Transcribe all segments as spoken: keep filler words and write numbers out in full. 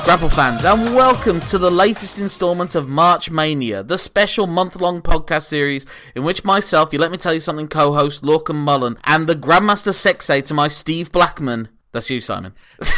Grapple fans, and welcome to the latest installment of March Mania, the special month-long podcast series in which myself, you let me tell you something, co-host Lorcan Mullen, and the Grandmaster Sexay to my Steve Blackman, that's you, Simon,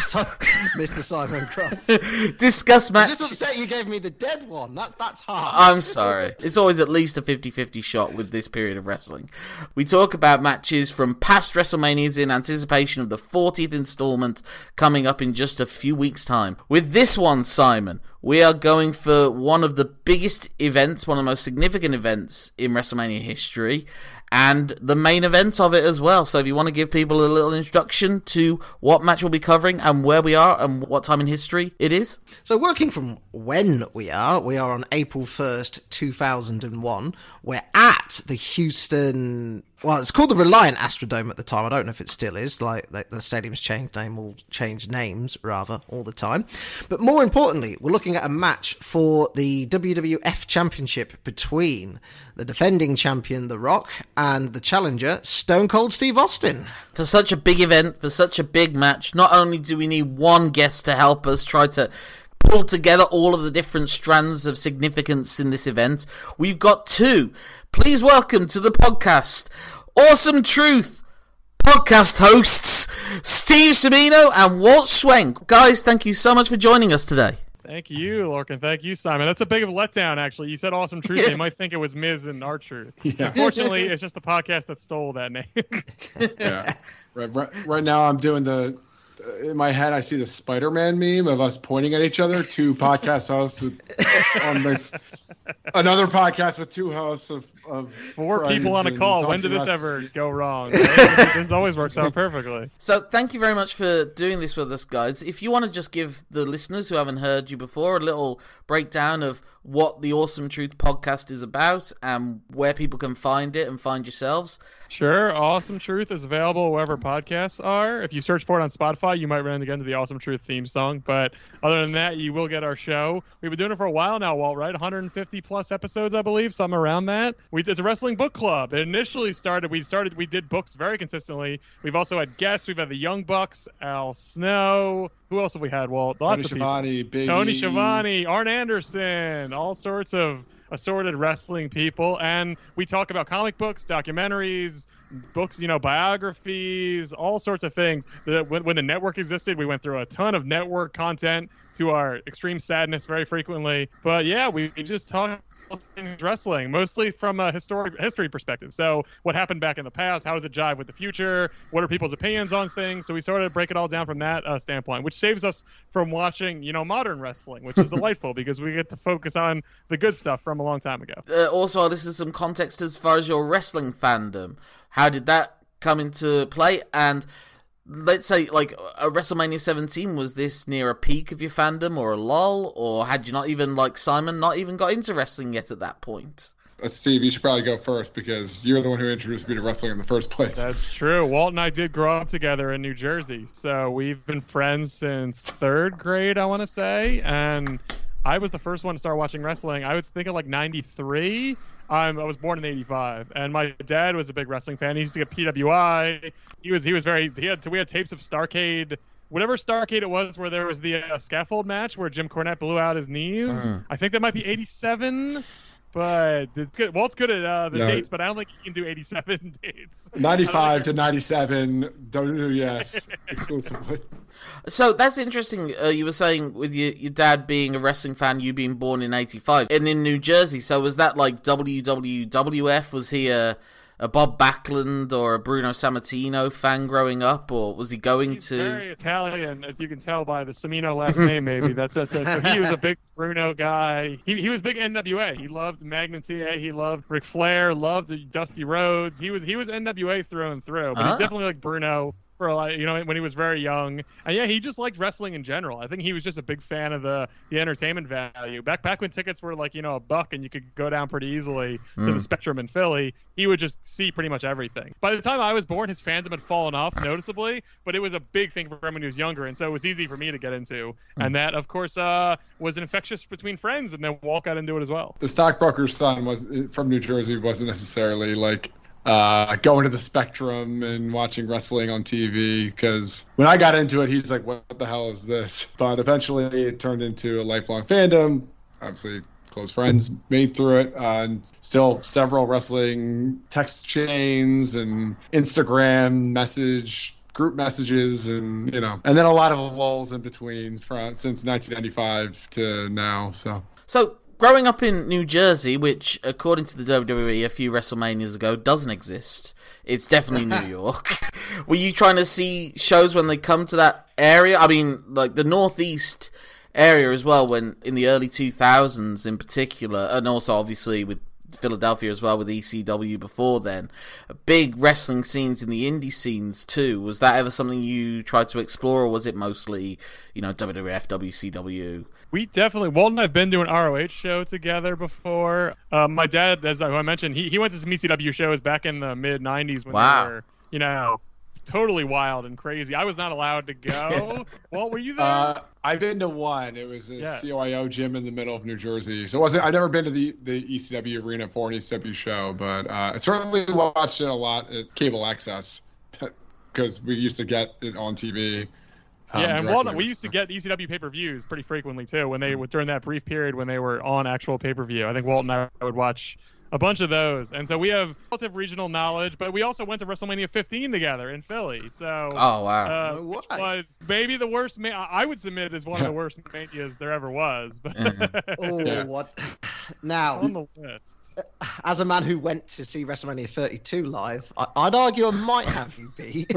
Mister Simon Cross, discuss match... I'm just upset you gave me the dead one. That, that's hard. I'm sorry. It's always at least a fifty-fifty shot with this period of wrestling. We talk about matches from past WrestleManias in anticipation of the fortieth installment coming up in just a few weeks' time. With this one, Simon, we are going for one of the biggest events, one of the most significant events in WrestleMania history, and the main event of it as well. So if you want to give people a little introduction to what match we'll be covering and where we are and what time in history it is. So working from when we are, we are on April first, two thousand one. We're at the Houston... Well, it's called the Reliant Astrodome at the time. I don't know if it still is. Like, the, the stadium's changed name, will change names, rather, all the time. But more importantly, we're looking at a match for the W W F Championship between the defending champion, The Rock, and the challenger, Stone Cold Steve Austin. For such a big event, for such a big match, not only do we need one guest to help us try to pull together all of the different strands of significance in this event, we've got two. Please welcome to the podcast, Awesome Truth podcast hosts, Steve Semino and Walt Schwenk. Guys, thank you so much for joining us today. Thank you, Lorcan. Thank you, Simon. That's a big of a letdown, actually. You said Awesome Truth. Yeah. They might think it was Miz and R-Truth. Yeah. Unfortunately, it's just the podcast that stole that name. Yeah. Right, right, right now, I'm doing the... In my head, I see the Spider-Man meme of us pointing at each other, two podcast hosts with on the another podcast with two hosts of, of four people on a call. When did this ever go wrong? This always works out perfectly. So thank you very much for doing this with us, guys. If you want to just give the listeners who haven't heard you before a little breakdown of what the Awesome Truth podcast is about and where people can find it and find yourselves. Sure. Awesome Truth is available wherever podcasts are. If you search for it on Spotify, you might run again to the Awesome Truth theme song. But other than that, you will get our show. We've been doing it for a while now, Walt, right? one hundred fifty plus episodes, I believe, something around that. We It's a wrestling book club. It initially started, we started, we did books very consistently. We've also had guests. We've had the Young Bucks, Al Snow. Who else have we had, Walt? Lots Tony of Schiavone, people. Big Tony E. Schiavone, Arn Anderson, all sorts of assorted wrestling people. And we talk about comic books, documentaries, books, you know, biographies, all sorts of things. The, when, when the network existed, we went through a ton of network content to our extreme sadness very frequently. But yeah, we, we just talk things wrestling, mostly from a historic history perspective. So what happened back in the past? How does it jive with the future? What are people's opinions on things? So we sort of break it all down from that uh, standpoint, which saves us from watching, you know, modern wrestling, which is delightful because we get to focus on the good stuff from a long time ago. Uh, also, this is some context as far as your wrestling fandom. How did that come into play? And let's say, like, a WrestleMania seventeen, was this near a peak of your fandom or a lull? Or had you not even, like Simon, not even got into wrestling yet at that point? Uh, Steve, you should probably go first because you're the one who introduced me to wrestling in the first place. That's true. Walt and I did grow up together in New Jersey. So we've been friends since third grade, I want to say. And I was the first one to start watching wrestling. I was thinking like ninety-three. Um, I was born in eighty-five, and my dad was a big wrestling fan. He used to get P W I. He was he was very he had we had tapes of Starrcade, whatever Starrcade it was, where there was the uh, scaffold match where Jim Cornette blew out his knees. Mm. I think that might be eighty-seven. But it's good. Walt's good at uh, the No. dates, but I don't think he can do eighty-seven dates. ninety-five to ninety-seven, W W F exclusively. So that's interesting. Uh, you were saying with your, your dad being a wrestling fan, you being born in eighty-five and in New Jersey. So was that like W W F? Was he a, a Bob Backlund or a Bruno Sammartino fan growing up, or was he going He's to? very Italian, as you can tell by the Semino last name. Maybe that's that's it. So he was a big Bruno guy. He he was big N W A. He loved Magnum T A. He loved Ric Flair. Loved Dusty Rhodes. He was he was N W A through and through. But Ah. he definitely liked Bruno. For like, you know, when he was very young, and yeah, he just liked wrestling in general. I think he was just a big fan of the the entertainment value. Back back when tickets were like, you know, a buck and you could go down pretty easily to Mm. the Spectrum in Philly, he would just see pretty much everything. By the time I was born, his fandom had fallen off noticeably, but it was a big thing for him when he was younger, and so it was easy for me to get into. Mm. And that, of course, uh, was infectious between friends, and then Walt got into it as well. The stockbroker's son was from New Jersey wasn't necessarily like uh, going to the Spectrum and watching wrestling on T V. Because when I got into it, he's like, what the hell is this? But eventually it turned into a lifelong fandom. Obviously, close friends made through it. Uh, and still several wrestling text chains and Instagram message group messages, and you know, and then a lot of lulls in between from since nineteen ninety-five to now. So, so growing up in New Jersey, which according to the W W E a few WrestleManias ago doesn't exist, it's definitely New York. Were you trying to see shows when they come to that area? I mean, like the Northeast area as well, when in the early two thousands in particular, and also obviously with Philadelphia as well with E C W before then, big wrestling scenes in the indie scenes too. Was that ever something you tried to explore, or was it mostly, you know, W W F, W C W? We definitely, Walt and I have been to an R O H show together before. Um, my dad, as I mentioned, he, he went to some E C W shows back in the mid nineties when Wow. they were, you know, totally wild and crazy. I was not allowed to go. Walt, were you there? Uh, I've been to one. It was a Yes. C O I O gym in the middle of New Jersey. So it wasn't. I've never been to the, the E C W arena for an E C W show, but uh, I certainly watched it a lot at cable access because we used to get it on T V. Um, yeah, and directly. Walnut, we used to get E C W pay-per-views pretty frequently too. When they would during that brief period when they were on actual pay-per-view, I think Walt and I would watch a bunch of those, and so we have relative regional knowledge. But we also went to WrestleMania fifteen together in Philly. So, Oh, wow. uh, No which way. was maybe the worst. Ma- I would submit as one of the worst manias there ever was. But Oh, Yeah. what? Now, on the list. as a man who went to see WrestleMania thirty-two live, I- I'd argue I might have you beat.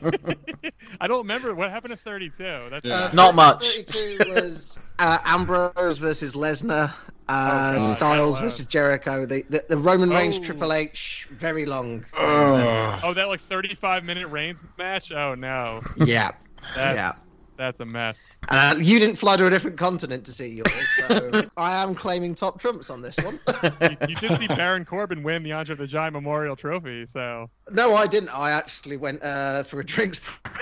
I don't remember what happened to thirty-two. That's Yeah. Not much. thirty-two was uh, Ambrose versus Lesnar, uh, Oh, God. Styles Wow. versus Jericho, the, the, the Roman Reigns Oh. Triple H, very long. Ugh. Oh, that like thirty-five minute Reigns match. Oh no, Yeah. that's Yeah. that's a mess. Uh, you didn't fly to a different continent to see yours, so I am claiming top trumps on this one. You, you did see Baron Corbin win the Andre the Giant Memorial Trophy, so No, I didn't. I actually went uh, for a drinks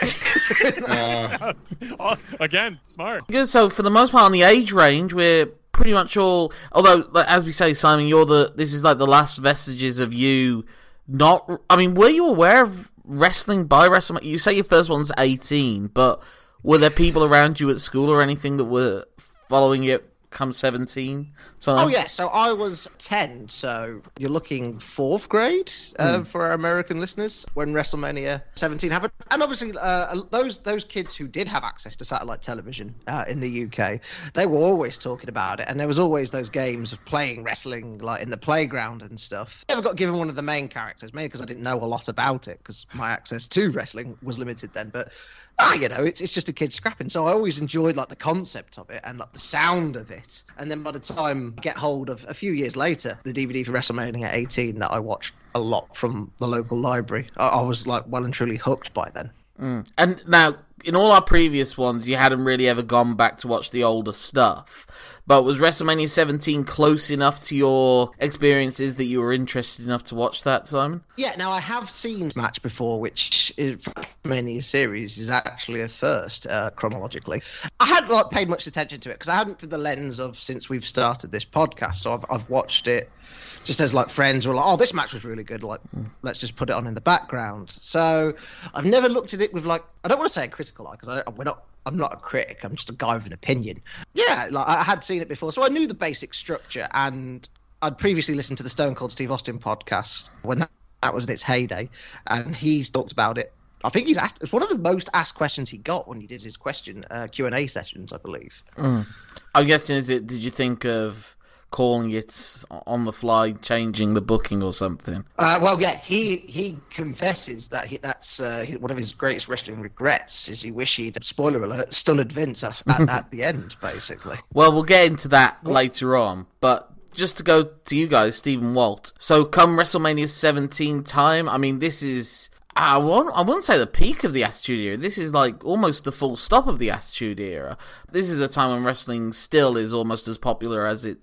break. Uh, Oh, again, smart. Because so for the most part on the age range, we're pretty much all. Although, like, as we say, Simon, you're the. This is like the last vestiges of you. Not. I mean, were you aware of wrestling by WrestleMania? You say your first one's eighteen, but were there people around you at school or anything that were following it come seventeen? So, Oh yeah, so I was ten, so you're looking fourth grade uh, Hmm. for our American listeners when WrestleMania seventeen happened, and obviously uh, those those kids who did have access to satellite television uh, in the U K, they were always talking about it, and there was always those games of playing wrestling like in the playground and stuff. Never got given one of the main characters, maybe because I didn't know a lot about it, because my access to wrestling was limited then, but. Ah, you know, it's it's just a kid scrapping. So I always enjoyed like the concept of it and like the sound of it. And then by the time I get hold of a few years later, the D V D for WrestleMania eighteen that I watched a lot from the local library, I, I was like well and truly hooked by then. Mm. And now, in all our previous ones, you hadn't really ever gone back to watch the older stuff. But was WrestleMania seventeen close enough to your experiences that you were interested enough to watch that, Simon? Yeah, now I have seen this match before, which is WrestleMania series is actually a first uh, chronologically. I hadn't like paid much attention to it because I hadn't through the lens of since we've started this podcast. So I've I've watched it just as like friends were like, oh, this match was really good. Like, let's just put it on in the background. So I've never looked at it with like I don't want to say a critical eye because we're not. I'm not a critic. I'm just a guy with an opinion. Yeah, like I had seen it before, so I knew the basic structure, and I'd previously listened to the Stone Cold Steve Austin podcast when that, that was in its heyday, and he's talked about it. I think he's asked. It's one of the most asked questions he got when he did his question uh, Q and A sessions, I believe. Mm. I'm guessing, is it? Did you think of calling it on the fly, changing the booking or something? Uh, well, yeah, he he confesses that he, that's uh, one of his greatest wrestling regrets is he wish he'd, spoiler alert, stunned Vince at, at, at the end, basically. Well, we'll get into that later on, but just to go to you guys, Stephen Walt. So come WrestleMania seventeen time, I mean, this is... I won't, I wouldn't say the peak of the Attitude Era. This is like almost the full stop of the Attitude Era. This is a time when wrestling still is almost as popular as it's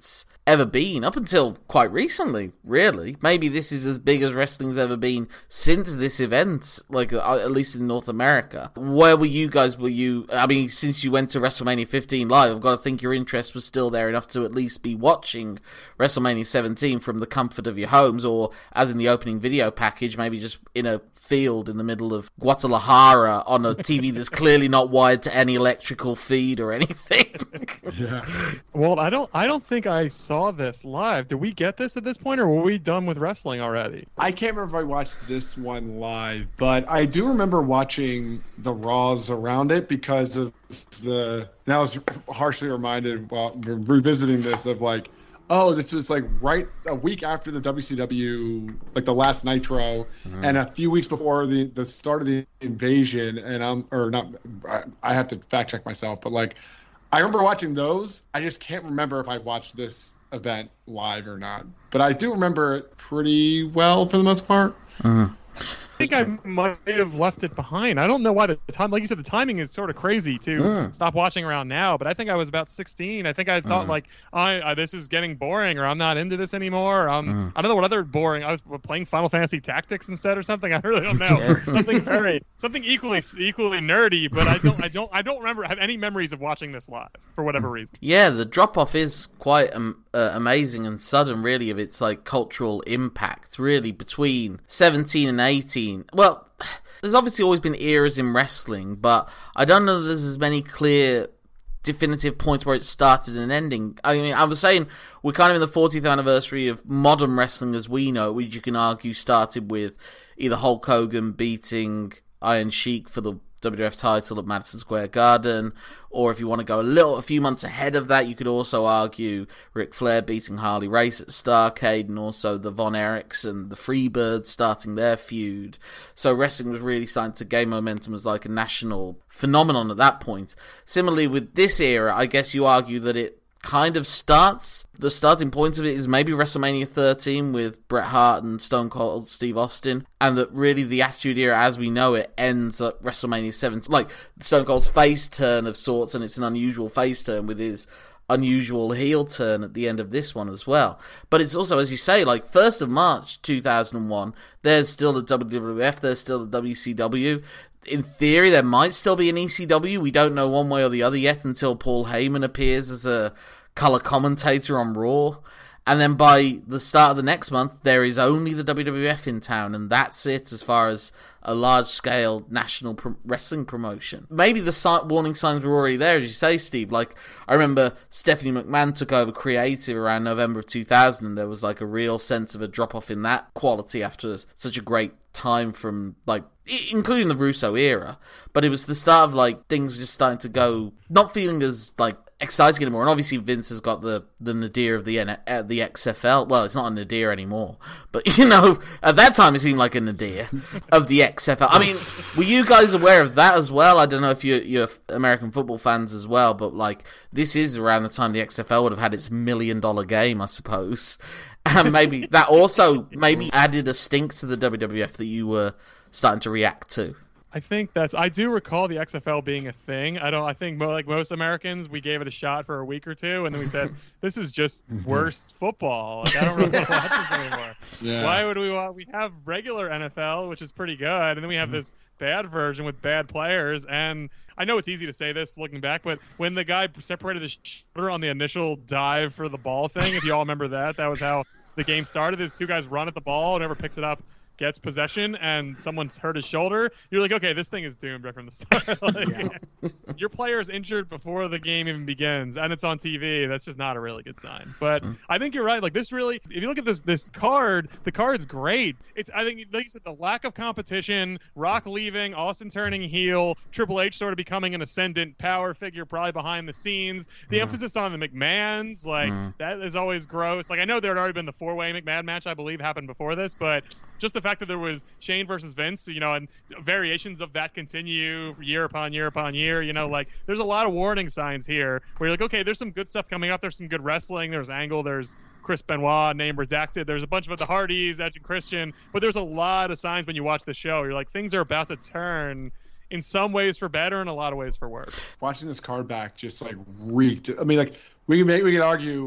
ever been, up until quite recently, really. Maybe this is as big as wrestling's ever been since this event, like uh, at least in North America. Where were you guys? Were you, I mean, since you went to WrestleMania fifteen live, I've got to think your interest was still there enough to at least be watching WrestleMania seventeen from the comfort of your homes, or as in the opening video package, maybe just in a field in the middle of Guadalajara on a T V that's clearly not wired to any electrical feed or anything. Yeah. Well, I don't I don't think I saw this live. Did we get this at this point, or were we done with wrestling already? I can't remember if I watched this one live, but I do remember watching the Raws around it because of the. And I was harshly reminded while revisiting this of like, oh, this was like right a week after the W C W, like the last Nitro, mm-hmm. and a few weeks before the, the start of the invasion. And I'm or not, I, I have to fact check myself, but like, I remember watching those. I just can't remember if I watched this event live or not. But I do remember it pretty well for the most part. Mm-hmm. I think I might have left it behind. I don't know why the time, like you said, the timing is sort of crazy to mm. stop watching around now. But I think I was about sixteen. I think I thought mm. like, I, I this is getting boring, or I'm not into this anymore. Um, mm. I don't know what other boring. I was playing Final Fantasy Tactics instead or something. I really don't know. something very, something equally equally nerdy. But I don't, I don't, I don't remember have any memories of watching this live for whatever reason. Yeah, the drop off is quite um, uh, amazing and sudden, really, of its like cultural impact. Really, between seventeen and eighteen. Well, there's obviously always been eras in wrestling, but I don't know that there's as many clear, definitive points where it started and ending. I mean, I was saying we're kind of in the fortieth anniversary of modern wrestling as we know, which you can argue started with either Hulk Hogan beating Iron Sheik for the W W F title at Madison Square Garden, or if you want to go a little, a few months ahead of that, you could also argue Ric Flair beating Harley Race at Starrcade, and also the Von Erichs and the Freebirds starting their feud. So wrestling was really starting to gain momentum as like a national phenomenon at that point. Similarly with this era, I guess you argue that it kind of starts, the starting point of it is maybe WrestleMania thirteen with Bret Hart and Stone Cold Steve Austin, and that really the Attitude Era as we know it ends at WrestleMania seventeen, like Stone Cold's face turn of sorts, and it's an unusual face turn with his unusual heel turn at the end of this one as well. But it's also, as you say, like first of March two thousand one, there's still the W W F, there's still the W C W. In theory, there might still be an E C W. We don't know one way or the other yet until Paul Heyman appears as a color commentator on Raw. And then by the start of the next month, there is only the W W F in town, and that's it as far as a large-scale national pro- wrestling promotion. Maybe the si- warning signs were already there, as you say, Steve. Like, I remember Stephanie McMahon took over creative around November of two thousand, and there was like a real sense of a drop-off in that quality after such a great time from, like, including the Russo era. But it was the start of, like, things just starting to go, not feeling as, like, exciting anymore. And obviously Vince has got the, the nadir of the N- uh, the X F L. Well, it's not a nadir anymore, but you know, at that time it seemed like a nadir of the X F L. I mean, were you guys aware of that as well? I don't know if you're, you're American football fans as well, but like this is around the time the X F L would have had its million dollar game, I suppose. And maybe that also maybe added a stink to the W W F that you were starting to react to. I think that's. I do recall the X F L being a thing. I don't. I think like most Americans, we gave it a shot for a week or two, and then we said, "This is just worse football." Like I don't really want to watch this anymore. Yeah. Why would we want? We have regular N F L, which is pretty good, and then we have this bad version with bad players. And I know it's easy to say this looking back, but when the guy separated his shoulder on the initial dive for the ball thing, if you all remember that, that was how the game started. These two guys run at the ball, whoever picks it up gets possession, and someone's hurt his shoulder, you're like, okay, this thing is doomed right from the start. Like, yeah. Your player is injured before the game even begins, and it's on T V. That's just not a really good sign. But mm. I think you're right. Like this really, if you look at this this card, the card's great. It's I think, like you said, the lack of competition, Rock leaving, Austin turning heel, Triple H sort of becoming an ascendant power figure, probably behind the scenes. The mm. emphasis on the McMahons, like mm. that is always gross. Like I know there had already been the four-way McMahon match, I believe, happened before this, but just the fact that there was Shane versus Vince, you know, and variations of that continue year upon year upon year, you know, like there's a lot of warning signs here where you're like, okay, there's some good stuff coming up. There's some good wrestling. There's Angle. There's Chris Benoit, name redacted. There's a bunch of the Hardys, Edge and Christian. But there's a lot of signs when you watch the show. You're like, things are about to turn in some ways for better and a lot of ways for worse. Watching this card back just like reeked. I mean, like we can make, we can argue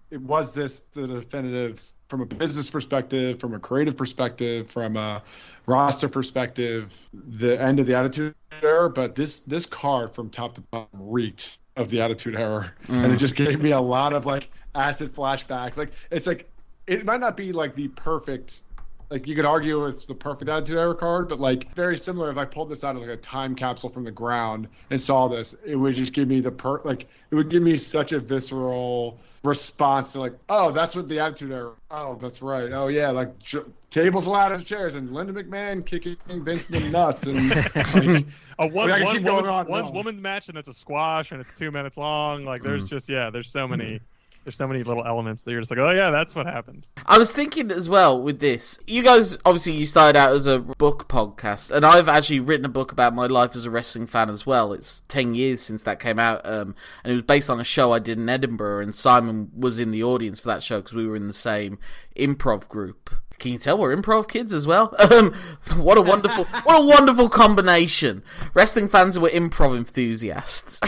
it was this the definitive from a business perspective, from a creative perspective, from a roster perspective, the end of the Attitude Era. But this this card from top to bottom reeked of the Attitude Era, mm. and it just gave me a lot of like acid flashbacks. Like it's like it might not be like the perfect. Like, you could argue it's the perfect Attitude Era card, but, like, very similar. If I pulled this out of, like, a time capsule from the ground and saw this, it would just give me the per... Like, it would give me such a visceral response to, like, oh, that's what the Attitude Era... Oh, that's right. Oh, yeah, like, j- tables, ladders, chairs, and Linda McMahon kicking Vince in the nuts. And, like, a one, I mean, I one, woman's, on, one's no. woman's match, and it's a squash, and it's two minutes long. Like, there's mm. just, yeah, there's so many... Mm. There's so many little elements that you're just like, oh yeah, that's what happened. I was thinking as well with this. You guys, obviously, you started out as a book podcast, and I've actually written a book about my life as a wrestling fan as well. It's ten years since that came out, um, and it was based on a show I did in Edinburgh, and Simon was in the audience for that show because we were in the same improv group. Can you tell we're improv kids as well? Um, what a wonderful, what a wonderful combination. Wrestling fans who were improv enthusiasts.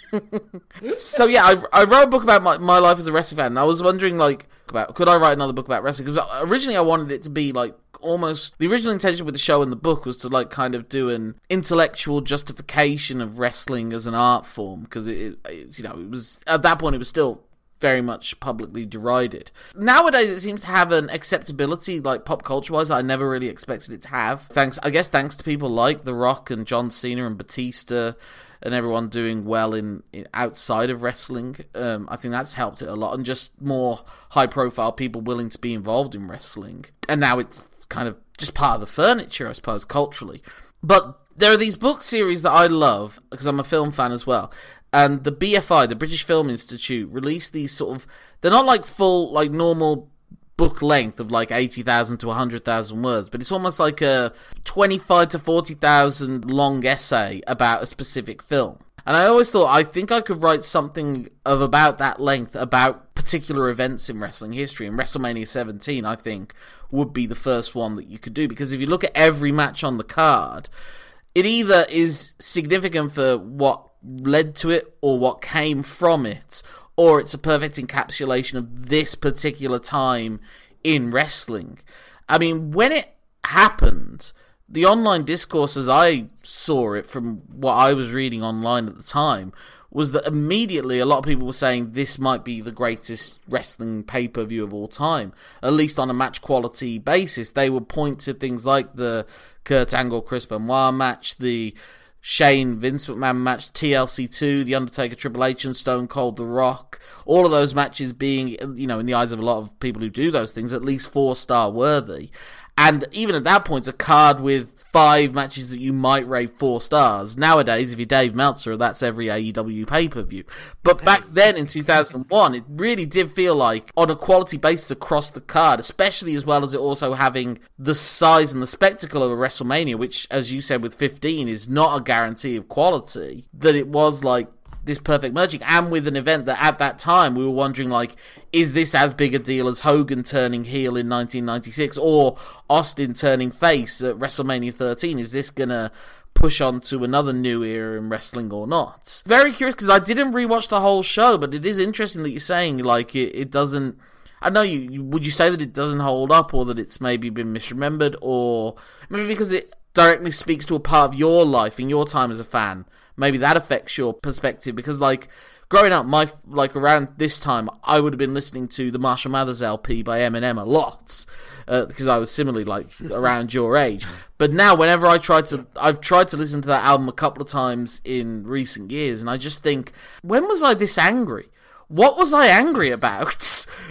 So yeah, I, I wrote a book about my, my life as a wrestling fan, and I was wondering, like, about could I write another book about wrestling? Because originally I wanted it to be, like, almost... The original intention with the show and the book was to, like, kind of do an intellectual justification of wrestling as an art form, because, it, it, you know, it was... At that point, it was still very much publicly derided. Nowadays, it seems to have an acceptability, like, pop culture-wise, that I never really expected it to have. Thanks, I guess thanks to people like The Rock and John Cena and Batista... and everyone doing well in, in outside of wrestling. Um, I think that's helped it a lot, and just more high-profile people willing to be involved in wrestling. And now it's kind of just part of the furniture, I suppose, culturally. But there are these book series that I love, because I'm a film fan as well, and the B F I, the British Film Institute, released these sort of... They're not like full, like normal... book length of like eighty thousand to one hundred thousand words, but it's almost like a twenty-five to forty thousand long essay about a specific film. And I always thought, I think I could write something of about that length about particular events in wrestling history, and WrestleMania seventeen, I think, would be the first one that you could do, because if you look at every match on the card, it either is significant for what led to it or what came from it, or it's a perfect encapsulation of this particular time in wrestling. I mean, when it happened, the online discourse as I saw it from what I was reading online at the time was that immediately a lot of people were saying this might be the greatest wrestling pay-per-view of all time, at least on a match quality basis. They would point to things like the Kurt Angle Chris Benoit match, the Shane Vince McMahon match, T L C two, The Undertaker Triple H and Stone Cold The Rock, all of those matches being, you know, in the eyes of a lot of people who do those things, at least four star worthy. And even at that point, it's a card with five matches that you might rate four stars. Nowadays, if you're Dave Meltzer, that's every A E W pay-per-view. But back then, in two thousand one, it really did feel like, on a quality basis across the card, especially as well as it also having the size and the spectacle of a WrestleMania, which, as you said, with fifteen, is not a guarantee of quality, that it was like this perfect merging, and with an event that at that time we were wondering, like, is this as big a deal as Hogan turning heel in nineteen ninety-six or Austin turning face at WrestleMania thirteen? Is this gonna push on to another new era in wrestling or not? Very curious, because I didn't rewatch the whole show, but it is interesting that you're saying, like, it, it doesn't... I know you, you... Would you say that it doesn't hold up, or that it's maybe been misremembered, or maybe because it directly speaks to a part of your life in your time as a fan? Maybe that affects your perspective, because, like, growing up, my like around this time, I would have been listening to the Marshall Mathers L P by Eminem a lot, uh, because I was similarly, like, around your age. But now, whenever I try to, I've tried to listen to that album a couple of times in recent years, and I just think, when was I this angry? What was I angry about?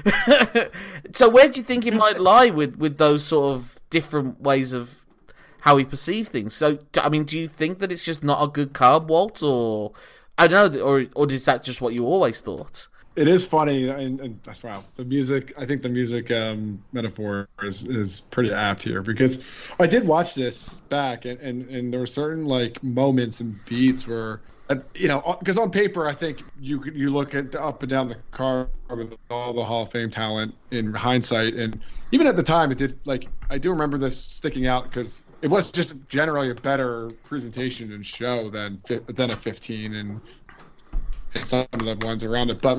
So where do you think it might lie with, with those sort of different ways of how we perceive things? So, I mean, do you think that it's just not a good card, Walt, or I don't know, or or is that just what you always thought? It is funny, and, and wow, the music. I think the music um, metaphor is is pretty apt here, because I did watch this back, and, and, and there were certain, like, moments and beats where, you know, because on paper, I think you you look at up and down the card with all the Hall of Fame talent in hindsight, and even at the time, it did, like, I do remember this sticking out because it was just generally a better presentation and show than than a fifteen and, and some of the ones around it. But, like,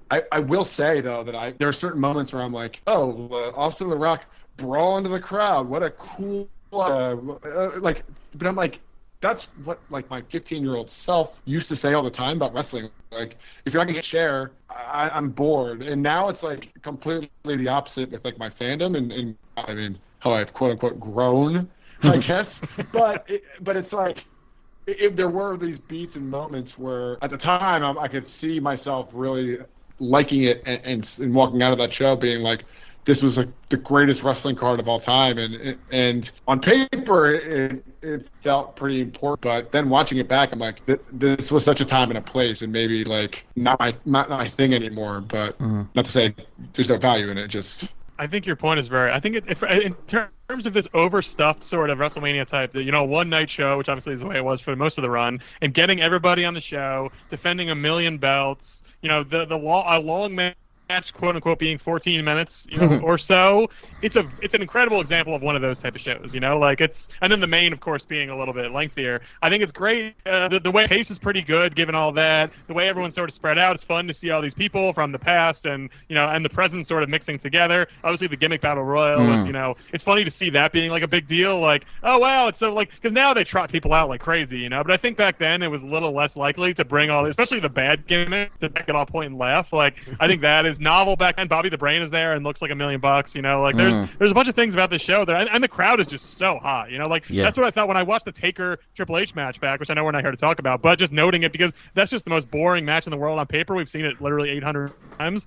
I, I will say though that I there are certain moments where I'm like, oh, uh, Austin and The Rock brawl into the crowd. What a cool uh, uh, like. But I'm like, that's what like my fifteen year old self used to say all the time about wrestling. Like, if you're not gonna get share, I, I'm bored. And now it's like completely the opposite with like my fandom, and, and I mean how I've quote unquote grown, I guess. but it, but it's like. If there were these beats and moments where, at the time, I, I could see myself really liking it and, and, and walking out of that show being like, this was like the greatest wrestling card of all time. And and on paper, it, it felt pretty important. But then watching it back, I'm like, this was such a time and a place, and maybe like not my not my thing anymore. But mm-hmm. not to say there's no value in it, just. I think your point is very. I think it, if, in terms of this overstuffed sort of WrestleMania type, you know, one night show, which obviously is the way it was for most of the run, and getting everybody on the show, defending a million belts, you know, the the long, a long match, quote unquote, being fourteen minutes, you know, or so. It's a it's an incredible example of one of those type of shows, you know, like it's, and then the main, of course, being a little bit lengthier. I think it's great. Uh, the, the way pace is pretty good, given all that. The way everyone's sort of spread out, it's fun to see all these people from the past and, you know, and the present sort of mixing together. Obviously, the gimmick battle royal mm. was, you know, it's funny to see that being like a big deal. Like, oh wow, it's so like, because now they trot people out like crazy, you know. But I think back then it was a little less likely to bring all, especially the bad gimmick, to make it all point and laugh. Like, I think that is novel back then. Bobby the Brain is there and looks like a million bucks, you know. Like, there's mm. there's a bunch of things about this show that, and, and the crowd is just so hot, you know. Like, yeah. that's what I thought when I watched the Taker Triple H match back, which I know we're not here to talk about, but just noting it because that's just the most boring match in the world on paper. We've seen it literally eight hundred times.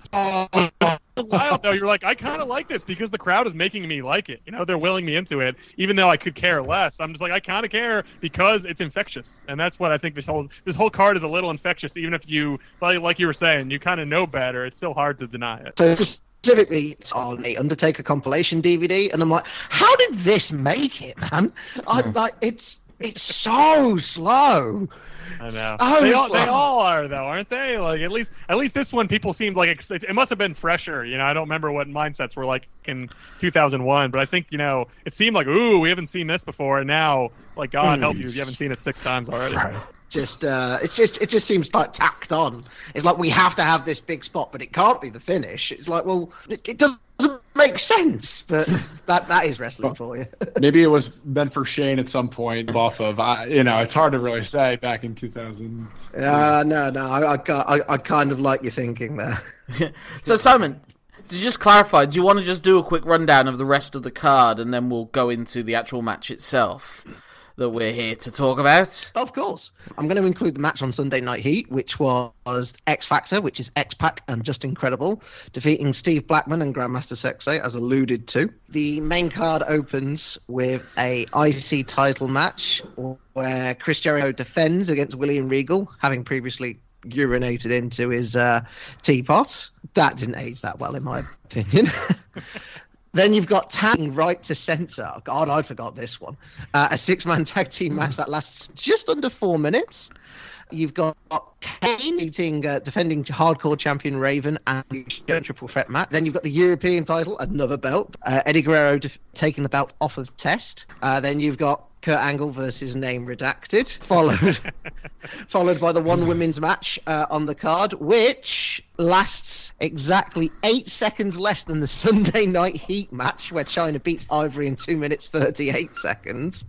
Wild though, you're like, I kind of like this because the crowd is making me like it. You know, they're willing me into it, even though I could care less. I'm just like, I kind of care because it's infectious, and that's what I think this whole this whole card is a little infectious. Even if you, like, like you were saying, you kind of know better, it's still hard to deny it. So specifically, it's on a Undertaker compilation D V D, and I'm like, how did this make it, man? I like it's it's so slow. I know. Oh, they all they all are though, aren't they? Like at least at least this one, people seemed like it, it must have been fresher. You know, I don't remember what mindsets were like in two thousand one, but I think, you know, it seemed like, ooh, we haven't seen this before, and now, like, God mm. help you, you haven't seen it six times already. Right. Just uh, it's just it just seems like tacked on. It's like we have to have this big spot, but it can't be the finish. It's like, well, it, it doesn't make sense, but that that is wrestling for you. Maybe it was meant for Shane at some point. Off of, I, you know, it's hard to really say. Back in two thousand. Uh, no, no, I, I, I kind of like your thinking there. So Simon, to just clarify, do you want to just do a quick rundown of the rest of the card, and then we'll go into the actual match itself that we're here to talk about? Of course. I'm going to include the match on Sunday Night Heat, which was X Factor, which is X-Pac and Just Incredible, defeating Steve Blackman and Grandmaster Sexay, as alluded to. The main card opens with a I C title match where Chris Jericho defends against William Regal, having previously urinated into his uh, teapot. That didn't age that well, in my opinion. Then you've got Tag Right to Censor. God, I forgot this one. Uh, a six-man tag team match that lasts just under four minutes. You've got Kane beating uh, defending hardcore champion Raven and the triple threat match. Then you've got the European title, another belt. Uh, Eddie Guerrero def- taking the belt off of Test. Uh, then you've got Kurt Angle versus Name Redacted, followed followed by the one women's match uh, on the card, which lasts exactly eight seconds less than the Sunday Night Heat match, where Chyna beats Ivory in two minutes thirty-eight seconds.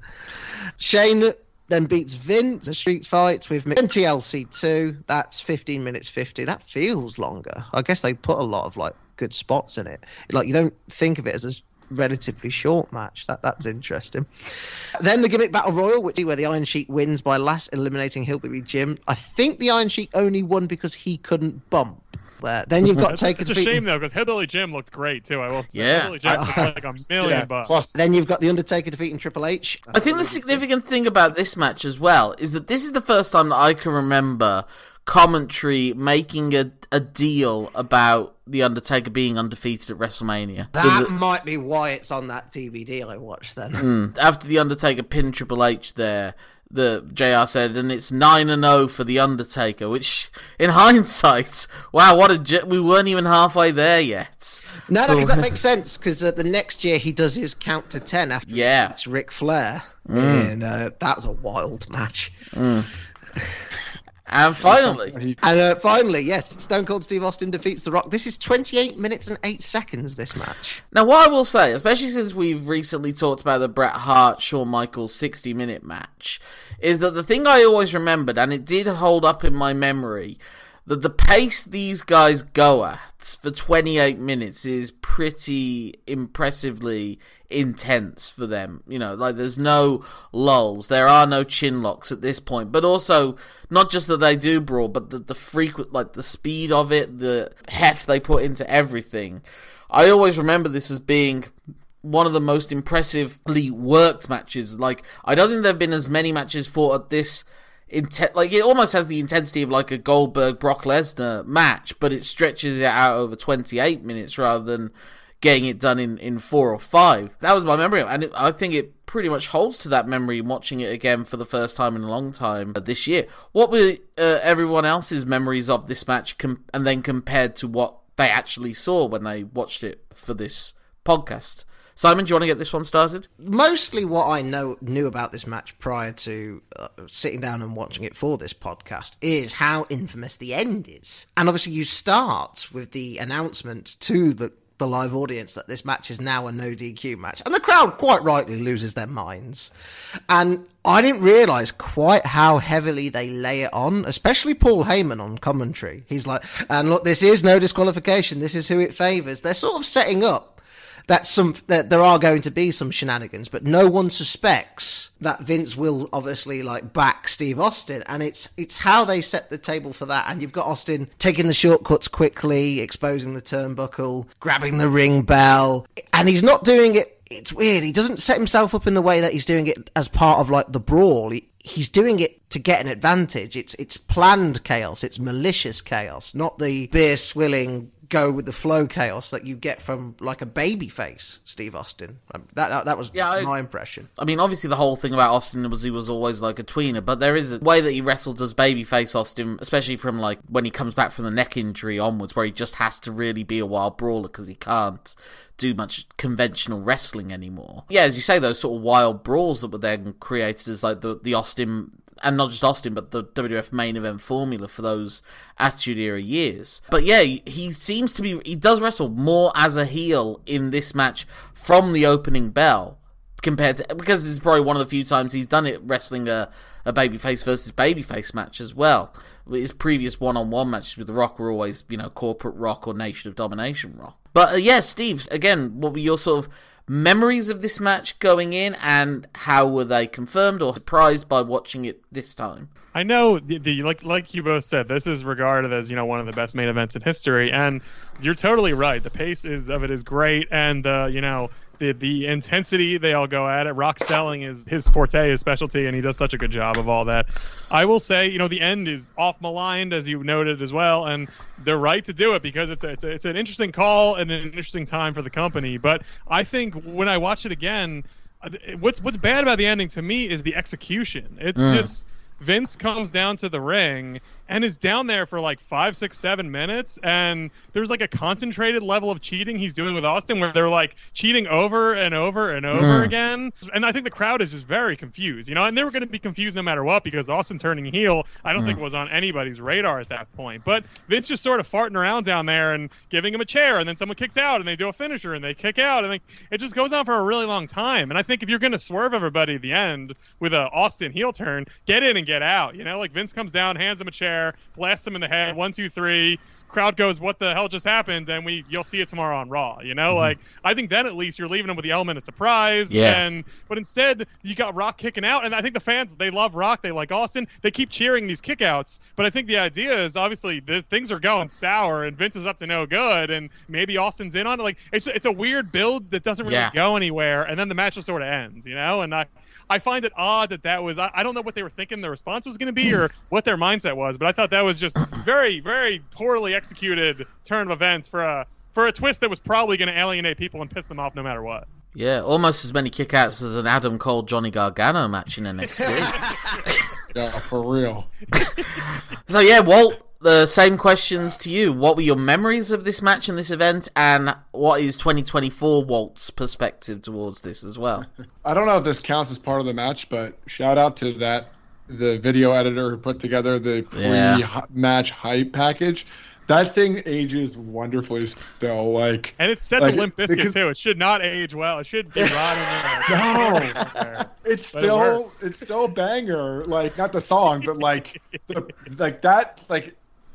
Shane then beats Vince in a street fight with N T L C two. That's fifteen minutes fifty. That feels longer. I guess they put a lot of like good spots in it. Like, you don't think of it as a relatively short match. That that's interesting. Then the gimmick battle royal, which is where the Iron Sheik wins by last eliminating Hillbilly Jim. I think the Iron Sheik only won because he couldn't bump there. Then you've got Taker. It's a shame though, because Hillbilly Jim looked great too. I will say. Yeah. Hillbilly Jim looked like a million yeah. bucks. Plus, then you've got the Undertaker defeating Triple H. I think the significant thing about this match as well is that this is the first time that I can remember commentary making a a deal about the Undertaker being undefeated at WrestleMania. That so the, might be why it's on that D V D I watched then. Mm, after the Undertaker pinned Triple H there, the J R said, and it's nine and oh for the Undertaker, which, in hindsight, wow, what a j- we weren't even halfway there yet. No, no, because that makes sense, because uh, the next year he does his count to ten after yeah. it's Ric Flair, mm. and uh, that was a wild match. Mm. And finally, and uh, finally, yes, Stone Cold Steve Austin defeats The Rock. This is twenty-eight minutes and eight seconds, this match. Now, what I will say, especially since we've recently talked about the Bret Hart, Shawn Michaels sixty-minute match, is that the thing I always remembered, and it did hold up in my memory, that the pace these guys go at for twenty-eight minutes is pretty impressively intense for them. You know, like there's no lulls, there are no chin locks at this point, but also not just that they do brawl, but the, the frequent, like the speed of it, the heft they put into everything. I always remember this as being one of the most impressively worked matches. Like, I don't think there have been as many matches fought at this Inten- like it almost has the intensity of like a Goldberg Brock Lesnar match, but it stretches it out over twenty-eight minutes rather than getting it done in, in four or five. That was my memory, and it, I think it pretty much holds to that memory watching it again for the first time in a long time this year. What were uh, everyone else's memories of this match, com- and then compared to what they actually saw when they watched it for this podcast? Simon, do you want to get this one started? Mostly what I know knew about this match prior to uh, sitting down and watching it for this podcast is how infamous the end is. And obviously you start with the announcement to the, the live audience that this match is now a no D Q match. And the crowd quite rightly loses their minds. And I didn't realise quite how heavily they lay it on, especially Paul Heyman on commentary. He's like, and look, this is no disqualification. This is who it favours. They're sort of setting up that some that there are going to be some shenanigans, but no one suspects that Vince will obviously like back Steve Austin, and it's it's how they set the table for that. And you've got Austin taking the shortcuts quickly, exposing the turnbuckle, grabbing the ring bell, and he's not doing it. It's weird. He doesn't set himself up in the way that he's doing it as part of like the brawl. He, he's doing it to get an advantage. It's it's planned chaos. It's malicious chaos, not the beer swilling, go with the flow chaos that you get from like a babyface Steve Austin. Um, that, that that was yeah, I, my impression. I mean, obviously the whole thing about Austin was he was always like a tweener, but there is a way that he wrestled as babyface Austin, especially from like when he comes back from the neck injury onwards, where he just has to really be a wild brawler because he can't do much conventional wrestling anymore. Yeah, as you say, those sort of wild brawls that were then created as like the, the Austin, and not just Austin, but the W W F main event formula for those Attitude Era years. But yeah, he seems to be, he does wrestle more as a heel in this match from the opening bell compared to, because this is probably one of the few times he's done it wrestling a, a babyface versus babyface match as well. His previous one-on-one matches with The Rock were always, you know, Corporate Rock or Nation of Domination Rock. But uh, yeah, Steve, again, what were your sort of memories of this match going in, and how were they confirmed or surprised by watching it this time? I know, the, the, like like you both said, this is regarded as, you know, one of the best main events in history, and you're totally right. The pace is of it is great, and uh, you know, the the intensity they all go at it. Rock selling is his forte, his specialty, and he does such a good job of all that. I will say, you know, the end is off maligned, as you noted as well, and they're right to do it because it's a, it's a, it's an interesting call and an interesting time for the company. But I think when I watch it again, what's what's bad about the ending to me is the execution. It's mm. just Vince comes down to the ring and is down there for like five, six, seven minutes, and there's like a concentrated level of cheating he's doing with Austin where they're like cheating over and over and over mm. again. And I think the crowd is just very confused, you know, and they were going to be confused no matter what because Austin turning heel, I don't mm. think was on anybody's radar at that point. But Vince just sort of farting around down there and giving him a chair, and then someone kicks out and they do a finisher and they kick out, and it just goes on for a really long time. And I think if you're going to swerve everybody at the end with a Austin heel turn, get in and get out, you know, like Vince comes down, hands him a chair, blasts him in the head, one, two, three. Crowd goes, what the hell just happened? And we, you'll see it tomorrow on Raw. You know, mm-hmm. like I think then at least you're leaving them with the element of surprise. Yeah. And but instead you got Rock kicking out, and I think the fans, they love Rock, they like Austin, they keep cheering these kickouts. But I think the idea is obviously the, things are going sour, and Vince is up to no good, and maybe Austin's in on it. Like it's it's a weird build that doesn't really yeah. go anywhere, and then the match just sort of ends. You know, and I. I find it odd that that was, I, I don't know what they were thinking the response was going to be or what their mindset was, but I thought that was just very, very poorly executed turn of events for a for a twist that was probably going to alienate people and piss them off no matter what. Yeah, almost as many kickouts as an Adam Cole Johnny Gargano match in N X T. Yeah, for real. So yeah, Walt, the same questions to you. What were your memories of this match and this event, and what is twenty twenty-four Walt's perspective towards this as well? I don't know if this counts as part of the match, but shout out to that the video editor who put together the pre-match yeah. hype package. That thing ages wonderfully still. Like, and it's set like, to Limp Bizkit because, too. It should not age well. It should be rotting there. No, it's still it it's still a banger. Like, not the song, but like the, like that like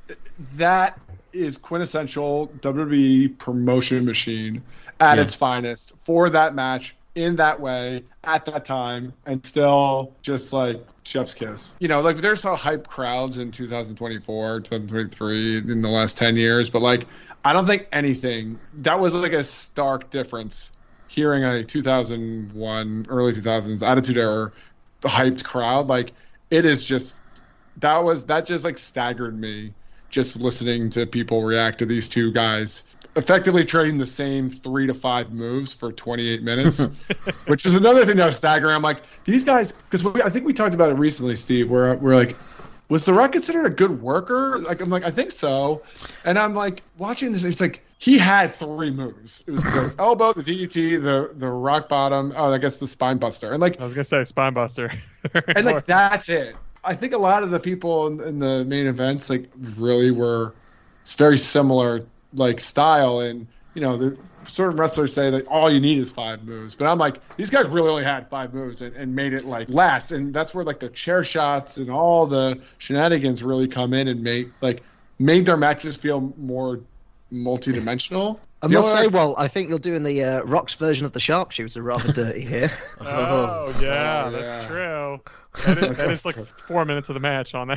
that is quintessential W W E promotion machine at yeah. its finest for that match in that way at that time, and still just like chef's kiss. You know, like there's some hype crowds in two thousand twenty-four, two thousand twenty-three in the last ten years, but like I don't think anything that was like a stark difference hearing a two thousand one, early two thousands Attitude Era hyped crowd. Like it is just that was that just like staggered me just listening to people react to these two guys effectively trading the same three to five moves for twenty-eight minutes, which is another thing that was staggering. I'm like, these guys, because I think we talked about it recently, Steve, where we're like, was The Rock considered a good worker? Like, I'm like, I think so. And I'm like, watching this, it's like, he had three moves. It was the elbow, the D D T, the the rock bottom, oh, I guess the spine buster. And like, I was going to say spine buster. And like, that's it. I think a lot of the people in, in the main events, like, really were it's very similar like style, and you know the certain wrestlers say that all you need is five moves, but I'm like, these guys really only had five moves and, and made it like less, and that's where like the chair shots and all the shenanigans really come in and make like made their matches feel more multi-dimensional. I must say, well, I think you're doing the uh, Rock's version of the sharpshooter rather dirty here. Oh, yeah, oh, that's yeah. true. That is, that is like four minutes of the match on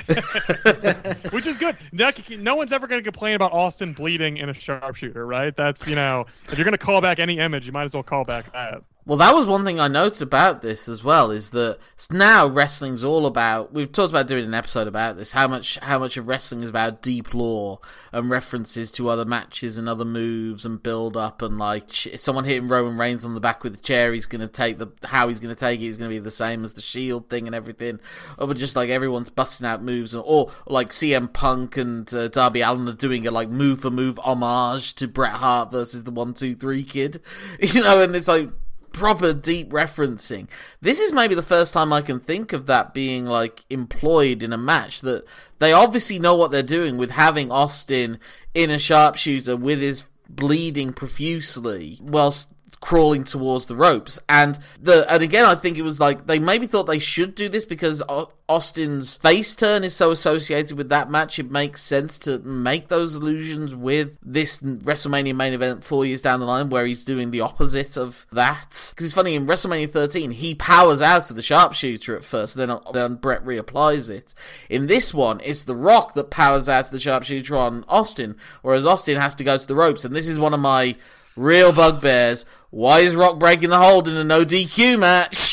that, which is good. No one's ever going to complain about Austin bleeding in a sharpshooter, right? That's, you know, if you're going to call back any image, you might as well call back that. Well, that was one thing I noticed about this as well, is that now wrestling's all about, we've talked about doing an episode about this, how much how much of wrestling is about deep lore and references to other matches and other moves and build up, and like someone hitting Roman Reigns on the back with a chair, he's going to take the, how he's going to take it is going to be the same as the Shield thing and everything, or but just like everyone's busting out moves, or, or like C M Punk and uh, Darby Allin are doing a like move for move homage to Bret Hart versus the one two three Kid, you know, and it's like proper deep referencing. This is maybe the first time I can think of that being like employed in a match, that they obviously know what they're doing with having Austin in a sharpshooter with his bleeding profusely whilst crawling towards the ropes. And the and again, I think it was like they maybe thought they should do this because Austin's face turn is so associated with that match. It makes sense to make those allusions with this WrestleMania main event four years down the line where he's doing the opposite of that. Because it's funny, in WrestleMania thirteen, he powers out of the sharpshooter at first, then, then Brett reapplies it. In this one, it's The Rock that powers out of the sharpshooter on Austin, whereas Austin has to go to the ropes. And this is one of my real bugbears. Why is Rock breaking the hold in a no D Q match?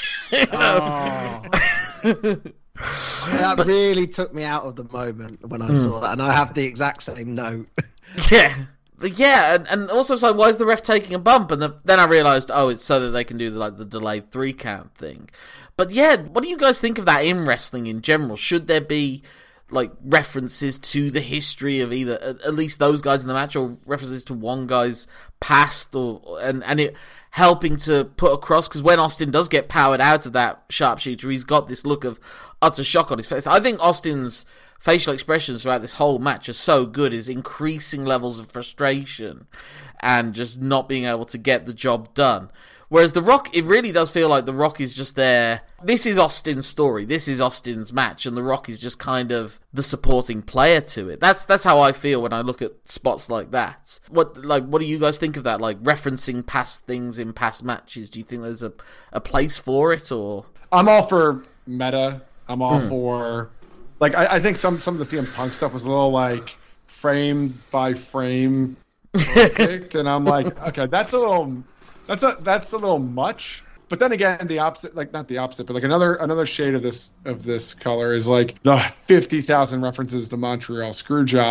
Oh. That but, really took me out of the moment when I mm. saw that, and I have the exact same note. Yeah. But yeah, and, and also it's like, why is the ref taking a bump? And the, then I realised, oh, it's so that they can do the, like the delayed three count thing. But yeah, what do you guys think of that in wrestling in general? Should there be like references to the history of either at least those guys in the match, or references to one guy's past, or and and it helping to put across, because when Austin does get powered out of that sharpshooter, he's got this look of utter shock on his face. I think Austin's facial expressions throughout this whole match are so good, his increasing levels of frustration and just not being able to get the job done. Whereas The Rock, it really does feel like The Rock is just there. This is Austin's story. This is Austin's match, and The Rock is just kind of the supporting player to it. That's that's how I feel when I look at spots like that. What like what do you guys think of that? Like referencing past things in past matches. Do you think there's a, a place for it, or? I'm all for meta. I'm all hmm. for like I, I think some some of the C M Punk stuff was a little like frame by frame perfect, and I'm like, okay, that's a little. That's a that's a little much, but then again, the opposite, like not the opposite, but like another another shade of this of this color is like the fifty thousand references to Montreal Screwjob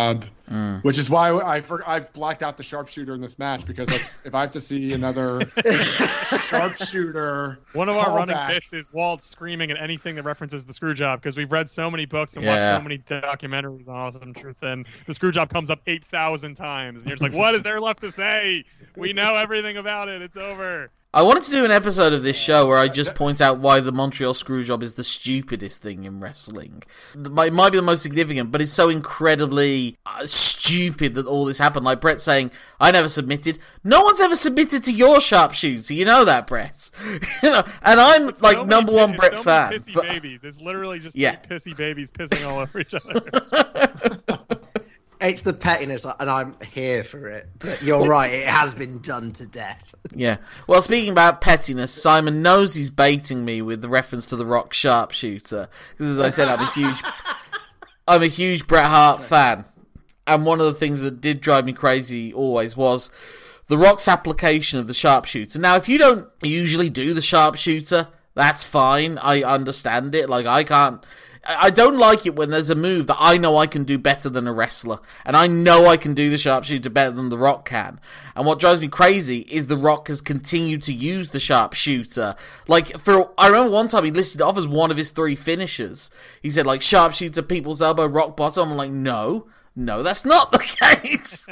Mm. Which is why I I blacked out the sharpshooter in this match, because like, if I have to see another sharpshooter, one of our running callback- bits is Walt screaming at anything that references the screw job, because we've read so many books and Yeah. watched so many documentaries on Awesome Truth, and the screw job comes up eight thousand times, and you're just like, what is there left to say? We know everything about it. It's over. I wanted to do an episode of this show where I just point out why the Montreal Screwjob is the stupidest thing in wrestling. It might, might be the most significant, but it's so incredibly uh, stupid that all this happened. Like Brett saying, I never submitted. No one's ever submitted to your sharpshooter. You know that, Brett. you know, and I'm But so like many number pi- one it's Brett so fan. many pissy but- babies. It's literally just Yeah. three pissy babies pissing all over each other. It's the pettiness, and I'm here for it. But you're right, it has been done to death. Yeah. Well, speaking about pettiness, Simon knows he's baiting me with the reference to the Rock sharpshooter. Because as I said, I'm a huge, I'm a huge Bret Hart fan. And one of the things that did drive me crazy always was the Rock's application of the sharpshooter. Now, if you don't usually do the sharpshooter, that's fine. I understand it. Like, I can't... I don't like it when there's a move that I know I can do better than a wrestler, and I know I can do the sharpshooter better than The Rock can. And what drives me crazy is The Rock has continued to use the sharpshooter. Like, for I remember one time he listed it off as one of his three finishers. He said, like, sharpshooter, people's elbow, rock bottom. I'm like, no. No, that's not the case.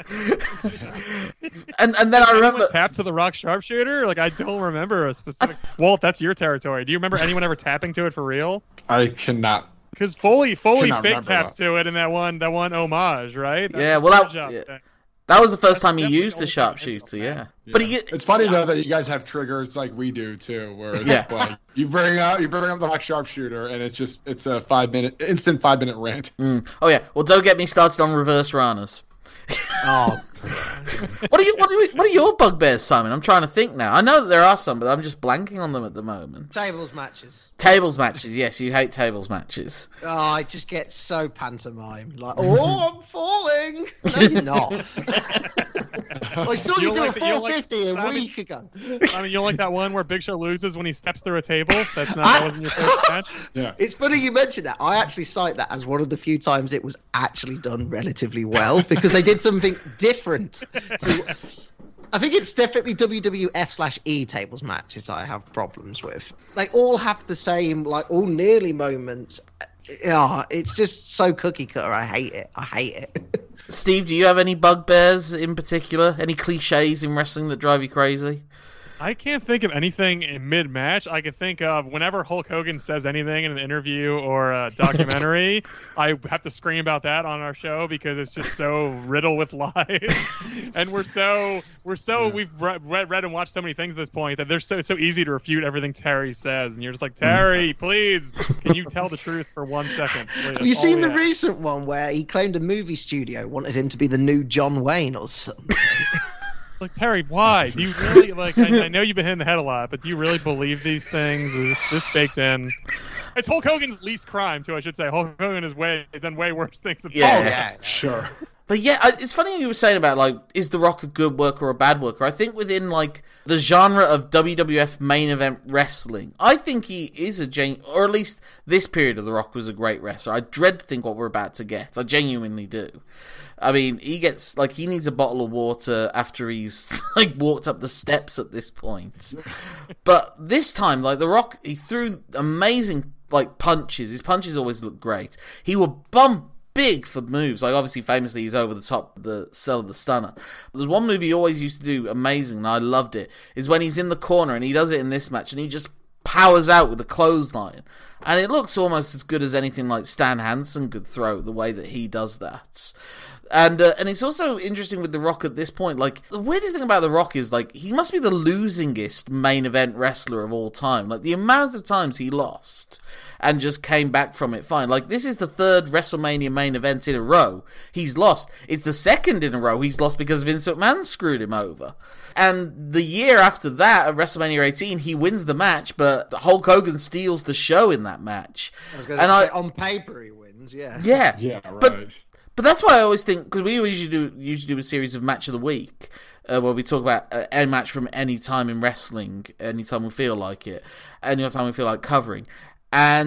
and and then I remember tap to the Rock sharpshooter. Like I don't remember a specific. Walt, that's your territory. Do you remember anyone ever tapping to it for real? I cannot. Because Foley Foley Cannot fake remember taps that. to it in that one that one homage, right? That's Yeah, a well, that- screw job yeah. thing. that was the first That's time he definitely used the old sharpshooter. man. Yeah, Yeah. but he It's funny though that you guys have triggers like we do too, where it's Yeah. like you bring up you bring up the Rock sharpshooter, and it's just it's a five minute instant five minute rant. Mm. Oh yeah. Well, don't get me started on reverse ranas. Oh, What are you? What are, you, what are your bugbears, Simon? I'm trying to think now. I know that there are some, but I'm just blanking on them at the moment. tables matches. Tables matches. Yes, you hate tables matches. Oh, I just get so pantomime. Like, oh, I'm falling. No, you're not. I saw you, You do like a the- you like- four fifty a Simon- week ago. I mean, you like that one where Big Show loses when he steps through a table? That's not that wasn't your first match. Yeah. It's funny you mentioned that. I actually cite that as one of the few times it was actually done relatively well because they did something different. To, I think it's definitely W W F slash E tables matches I have problems with. They all have the same, like, all nearly moments. Yeah, it's just so cookie cutter. I hate it. I hate it. Steve, do you have any bugbears in particular? Any cliches in wrestling that drive you crazy? I can't think of anything in mid-match. I can think of whenever Hulk Hogan says anything in an interview or a documentary, I have to scream about that on our show because it's just so riddled with lies. And we're so we're so Yeah. we've read, read and watched so many things at this point that there's so it's so easy to refute everything Terry says, and you're just like, Terry, please, can you tell the truth for one second? Please, Have you that's all seen we the ask. recent one where he claimed a movie studio wanted him to be the new John Wayne or something? Like, Terry, why? Do you really, like, I, I know you've been hitting the head a lot, but do you really believe these things? Is this, this baked in? It's Hulk Hogan's least crime, too, I should say. Hulk Hogan has way done way worse things than Yeah. Oh, yeah. Sure. But yeah, I- it's funny you were saying about, like, is The Rock a good worker or a bad worker? I think within, like, the genre of W W F main event wrestling, I think he is a gen, or at least this period of The Rock was a great wrestler. I dread to think what we're about to get. I genuinely do. I mean, he gets, like, he needs a bottle of water after he's, like, walked up the steps at this point. But this time, like, The Rock, he threw amazing, like, punches. His punches always look great. He would bump big for moves. Like, obviously, famously, he's over the top of the cell of the stunner. There's one move he always used to do amazing, and I loved it, is when he's in the corner, and he does it in this match, and he just powers out with a clothesline. And it looks almost as good as anything like Stan Hansen could throw, the way that he does that. And uh, and it's also interesting with The Rock at this point. Like, the weirdest thing about The Rock is, like, he must be the losingest main event wrestler of all time. Like, the amount of times he lost and just came back from it fine. Like, this is the third WrestleMania main event in a row he's lost. It's the second in a row he's lost because Vince McMahon screwed him over. And the year after that, at WrestleMania eighteen, he wins the match, but Hulk Hogan steals the show in that match. I was going And to say, I- on paper he wins, yeah. Yeah. Yeah. Right. But But that's why I always think, because we usually do usually do a series of Match of the Week, uh, where we talk about uh, any match from any time in wrestling, anytime we feel like it, anytime we feel like covering. And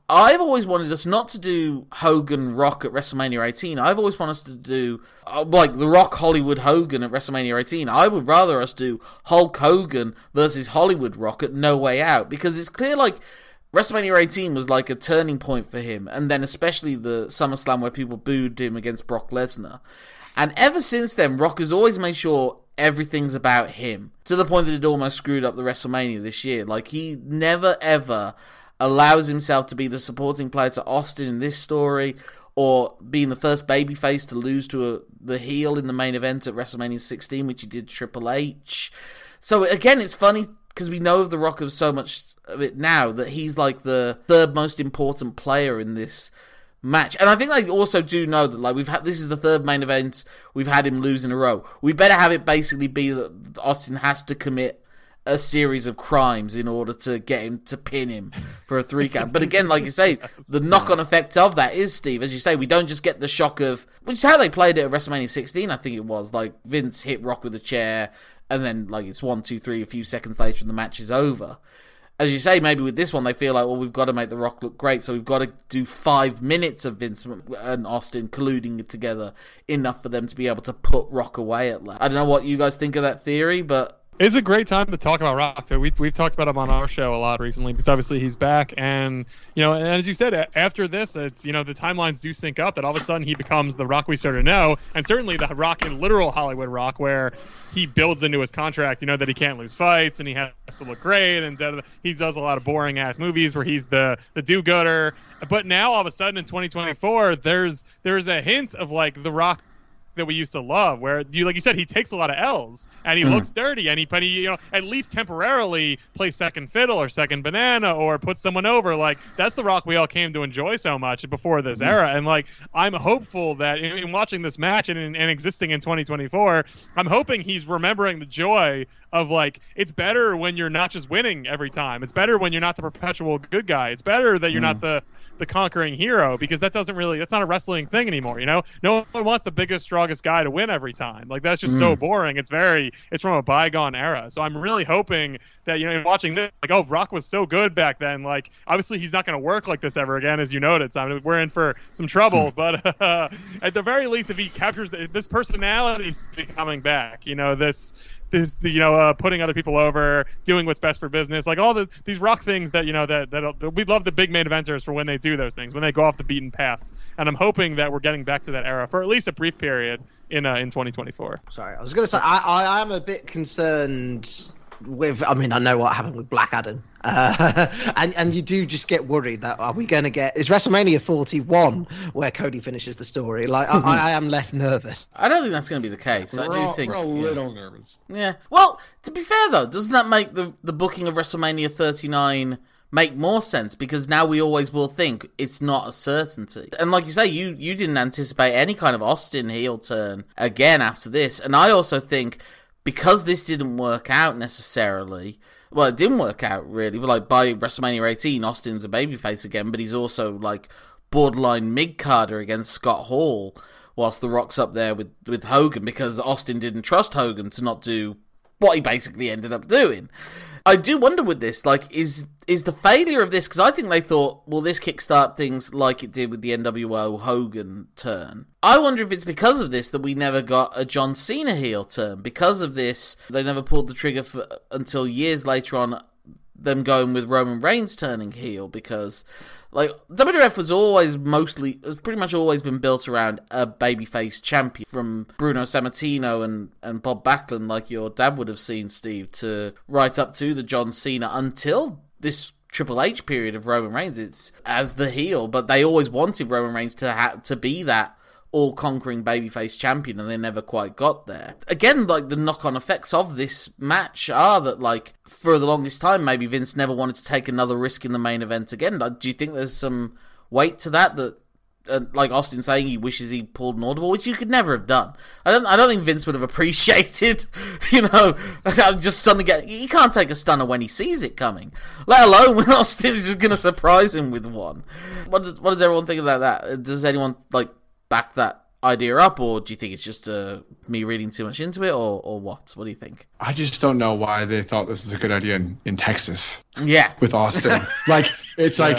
I've always wanted us not to do Hogan Rock at WrestleMania eighteen. I've always wanted us to do, uh, like, The Rock Hollywood Hogan at WrestleMania eighteen. I would rather us do Hulk Hogan versus Hollywood Rock at No Way Out, because it's clear, like, WrestleMania eighteen was like a turning point for him, and then especially the SummerSlam where people booed him against Brock Lesnar. And ever since then, Rock has always made sure everything's about him, to the point that it almost screwed up the WrestleMania this year. Like, he never, ever allows himself to be the supporting player to Austin in this story, or being the first babyface to lose to a, the heel in the main event at WrestleMania sixteen, which he did Triple H. So again, it's funny, because we know of The Rock of so much of it now, that he's like the third most important player in this match. And I think I also do know that, like, we've had, this is the third main event we've had him lose in a row. We better have it basically be that Austin has to commit a series of crimes in order to get him to pin him for a three count. But again, like you say, the knock-on effect of that is, Steve, as you say, we don't just get the shock of, which is how they played it at WrestleMania sixteen, I think it was, like, Vince hit Rock with a chair, and then, like, it's one, two, three, a few seconds later and the match is over. As you say, maybe with this one, they feel like, well, we've got to make The Rock look great, so we've got to do five minutes of Vince and Austin colluding it together, enough for them to be able to put Rock away at last. I don't know what you guys think of that theory, but it's a great time to talk about Rock. Too. We've we've talked about him on our show a lot recently, because obviously he's back, and you know, and as you said, after this, it's, you know, the timelines do sync up. That all of a sudden he becomes the Rock we sort of know, and certainly the Rock in literal Hollywood Rock, where he builds into his contract, you know, that he can't lose fights and he has to look great, and da, da, da. He does a lot of boring ass movies where he's the the do-gooder. But now all of a sudden in twenty twenty-four, there's there's a hint of like the Rock that we used to love, where you, like you said, he takes a lot of L's and he mm. looks dirty, and he, but he, you know, at least temporarily plays second fiddle or second banana or puts someone over. Like, that's the Rock we all came to enjoy so much before this mm. era. And like, I'm hopeful that in, in watching this match and, in, and existing in twenty twenty-four, I'm hoping he's remembering the joy of, like, it's better when you're not just winning every time. It's better when you're not the perpetual good guy. It's better that you're mm. not the the conquering hero, because that doesn't really, that's not a wrestling thing anymore, you know? No one wants the biggest, strongest guy to win every time. Like, that's just mm. so boring. It's very, it's from a bygone era. So I'm really hoping that, you know, in watching this, like, oh, Rock was so good back then. Like, obviously he's not going to work like this ever again, as you noted. So I mean, we're in for some trouble, but uh, at the very least, if he captures the, this personality coming back, you know, this, this, you know, uh, putting other people over, doing what's best for business, like all the these Rock things that, you know, that that we love the big main eventers for when they do those things, when they go off the beaten path. And I'm hoping that we're getting back to that era for at least a brief period in uh, in twenty twenty-four. Sorry, I was going to say I, I am a bit concerned with, I mean, I know what happened with Black Adam, uh, and and you do just get worried that, are we going to get, is WrestleMania forty-one where Cody finishes the story? Like, I, I am left nervous. I don't think that's going to be the case. We're I do all, think we're a yeah. little nervous. Yeah. Well, to be fair though, doesn't that make the the booking of WrestleMania thirty-nine make more sense? Because now we always will think it's not a certainty. And like you say, you you didn't anticipate any kind of Austin heel turn again after this. And I also think, because this didn't work out necessarily, well, it didn't work out really, but like by WrestleMania eighteen, Austin's a babyface again, but he's also like borderline mid-carder against Scott Hall, whilst The Rock's up there with, with Hogan, because Austin didn't trust Hogan to not do what he basically ended up doing. I do wonder with this, like, is is the failure of this, because I think they thought, will this kickstart things like it did with the N W O Hogan turn? I wonder if it's because of this that we never got a John Cena heel turn. Because of this, they never pulled the trigger for, until years later on, them going with Roman Reigns turning heel, because, like, W W F was always mostly, has pretty much always been built around a babyface champion, from Bruno Sammartino and, and Bob Backlund, like your dad would have seen, Steve, to right up to the John Cena, until this Triple H period of Roman Reigns. It's as the heel, but they always wanted Roman Reigns to ha- to be that all-conquering babyface champion, and they never quite got there. Again, like, the knock-on effects of this match are that, like, for the longest time, maybe Vince never wanted to take another risk in the main event again. Do you think there's some weight to that, that uh, like Austin saying he wishes he pulled an audible, which you could never have done? I don't I don't think Vince would have appreciated, you know, just suddenly get, he can't take a stunner when he sees it coming, let alone when Austin's just going to surprise him with one. What does, what does everyone think about that? Does anyone, like, back that idea up, or do you think it's just uh, me reading too much into it, or, or what? What do you think? I just don't know why they thought this was a good idea in, in Texas. Yeah. With Austin. Like, it's yes. like,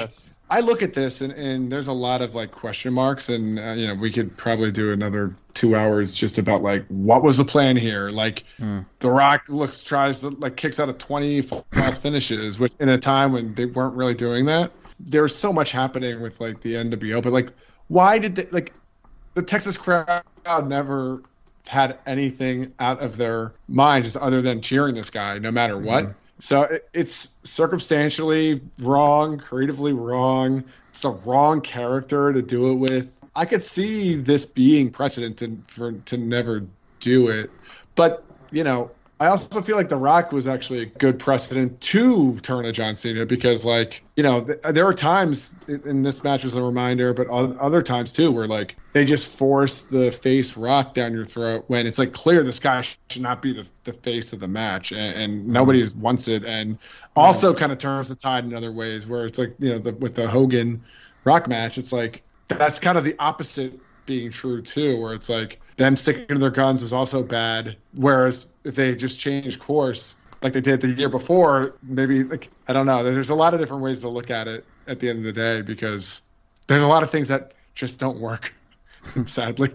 I look at this and, and there's a lot of like question marks, and uh, you know, we could probably do another two hours just about like what was the plan here. Like mm. The Rock looks tries to like kicks out of twenty false finishes, which in a time when they weren't really doing that. There's so much happening with like the N W O, but like why did they like the Texas crowd never had anything out of their minds other than cheering this guy no matter what. Mm. So it, it's circumstantially wrong, creatively wrong. It's the wrong character to do it with. I could see this being precedent to, for to never do it. But, you know, I also feel like The Rock was actually a good precedent to turn to John Cena because, like, you know, th- there were times, and this match was a reminder, but other times too, where, like, they just force the face Rock down your throat when it's, like, clear this guy should not be the, the face of the match, and, and nobody mm-hmm. wants it, and also kind of turns the tide in other ways where it's, like, you know, the, with the Hogan Rock match, it's, like, that's kind of the opposite being true, too, where it's, like, them sticking to their guns was also bad. Whereas if they just changed course like they did the year before, maybe like I don't know. There's a lot of different ways to look at it at the end of the day because there's a lot of things that just don't work, sadly.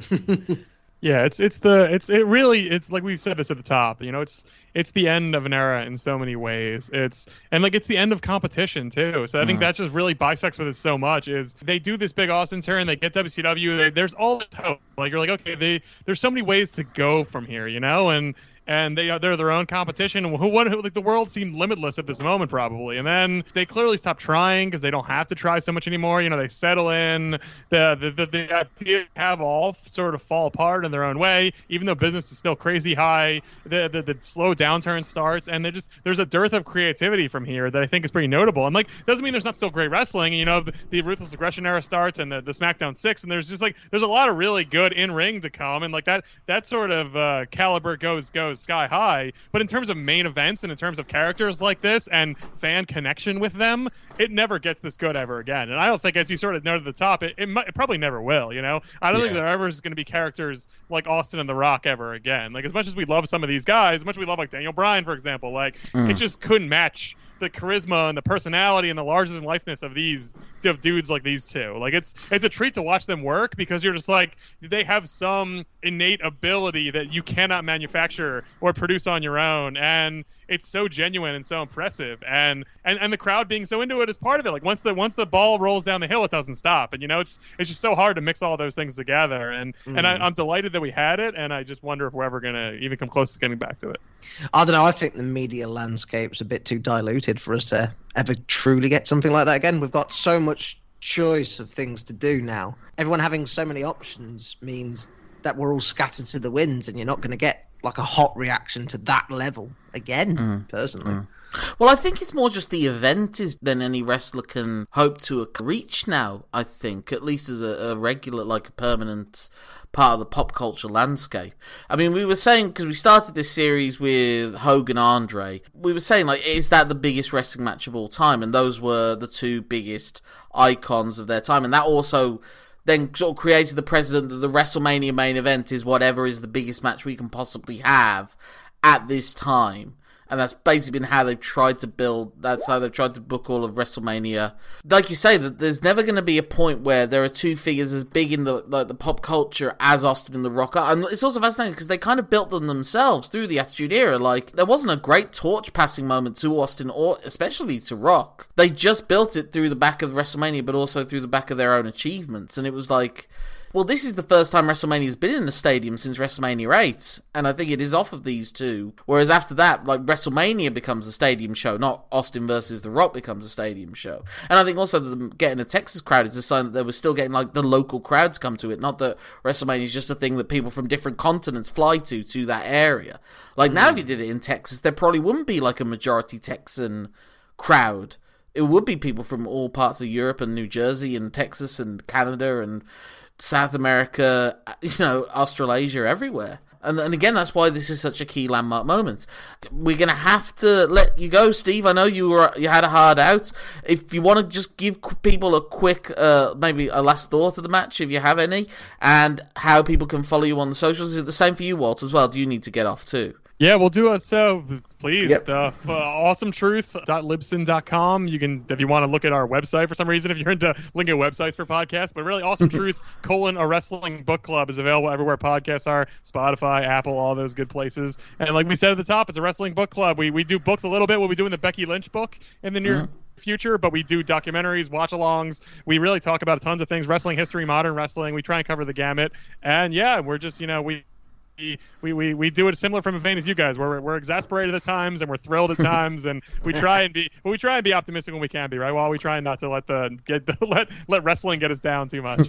Yeah, it's it's the it's it really it's like we said this at the top. You know, it's it's the end of an era in so many ways. It's and like it's the end of competition too. So I think mm. that just really bisects with it so much. Is they do this big Austin turn, they get W C W. They, there's all this hope. Like you're like, okay, they there's so many ways to go from here, you know, and. And they are they're their own competition. Who what like the world seemed limitless at this moment probably, and then they clearly stopped trying because they don't have to try so much anymore. You know, they settle in. The the the, the idea have all sort of fall apart in their own way, even though business is still crazy high. The the, the slow downturn starts, and they just there's a dearth of creativity from here that I think is pretty notable. And like doesn't mean there's not still great wrestling. You know, the, the Ruthless Aggression era starts, and the, the SmackDown six, and there's just like there's a lot of really good in ring to come, and like that that sort of uh, caliber goes goes. sky high, but in terms of main events and in terms of characters like this and fan connection with them, it never gets this good ever again. And I don't think, as you sort of noted at the top, it, it, might, it probably never will, you know? I don't yeah. think there ever is going to be characters like Austin and The Rock ever again. Like, as much as we love some of these guys, as much as we love, like, Daniel Bryan, for example, like, mm. it just couldn't match the charisma and the personality and the larger-than-lifeness of these of dudes like these two. Like, it's it's a treat to watch them work because you're just like, they have some innate ability that you cannot manufacture or produce on your own, and it's so genuine and so impressive, and, and and the crowd being so into it is part of it. Like once the once the ball rolls down the hill, it doesn't stop, and you know it's it's just so hard to mix all those things together. And mm. and I, I'm delighted that we had it, and I just wonder if we're ever gonna even come close to getting back to it. I don't know. I think the media landscape's a bit too diluted for us to ever truly get something like that again. We've got so much choice of things to do now. Everyone having so many options means that we're all scattered to the wind, and you're not going to get like a hot reaction to that level again, mm. personally. Mm. Well, I think it's more just the event is than any wrestler can hope to reach now, I think, at least as a, a regular, like a permanent part of the pop culture landscape. I mean, we were saying, because we started this series with Hogan Andre, we were saying, like, is that the biggest wrestling match of all time? And those were the two biggest icons of their time. And that also then sort of created the precedent that the WrestleMania main event is whatever is the biggest match we can possibly have at this time. And that's basically been how they've tried to build, that's how they've tried to book all of WrestleMania. Like you say, that there's never going to be a point where there are two figures as big in the like the pop culture as Austin and The Rock are. And it's also fascinating because they kind of built them themselves through the Attitude Era. Like, there wasn't a great torch passing moment to Austin or especially to Rock. They just built it through the back of WrestleMania, but also through the back of their own achievements. And it was like, well, this is the first time WrestleMania's been in a stadium since WrestleMania eight, and I think it is off of these two. Whereas after that, like, WrestleMania becomes a stadium show, not Austin versus The Rock becomes a stadium show. And I think also that them getting a Texas crowd is a sign that they were still getting, like, the local crowds come to it, not that WrestleMania is just a thing that people from different continents fly to, to that area. Like, mm. now if you did it in Texas, there probably wouldn't be, like, a majority Texan crowd. It would be people from all parts of Europe and New Jersey and Texas and Canada and South America, you know, Australasia, everywhere. And, and again, that's why this is such a key landmark moment. We're going to have to let you go, Steve. I know you were you had a hard out. If you want to just give people a quick, uh, maybe a last thought of the match, if you have any, and how people can follow you on the socials. Is it the same for you, Walt, as well? Do you need to get off too? Yeah, we'll do it. So please, Yep. uh, awesome truth dot libsyn dot com. You can, if you want to look at our website for some reason, if you're into linking websites for podcasts, but really Awesome Truth colon a wrestling book club is available everywhere podcasts are, Spotify, Apple, all those good places. And like we said at the top, it's a wrestling book club. We we do books a little bit. We'll be doing the Becky Lynch book in the near Mm-hmm. future, but we do documentaries, watch-alongs. We really talk about tons of things, wrestling history, modern wrestling. We try and cover the gamut. And yeah, we're just, you know, we We, we we do it similar from a vein as you guys. We're we're exasperated at times and we're thrilled at times, and we try and be well, we try and be optimistic when we can be, right? While we try not to let the get the, let let wrestling get us down too much.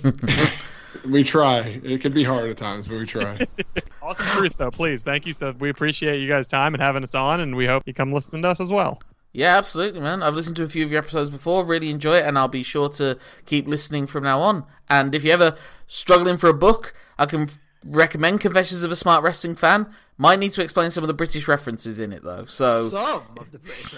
We try. It can be hard at times, but we try. Awesome truth, though. Please, thank you. So we appreciate you guys' time and having us on, and we hope you come listen to us as well. Yeah, absolutely, man. I've listened to a few of your episodes before, really enjoy it, and I'll be sure to keep listening from now on. And if you're ever struggling for a book, I can recommend Confessions of a Smart Wrestling Fan. Might need to explain some of the British references in it, though. So Some of the British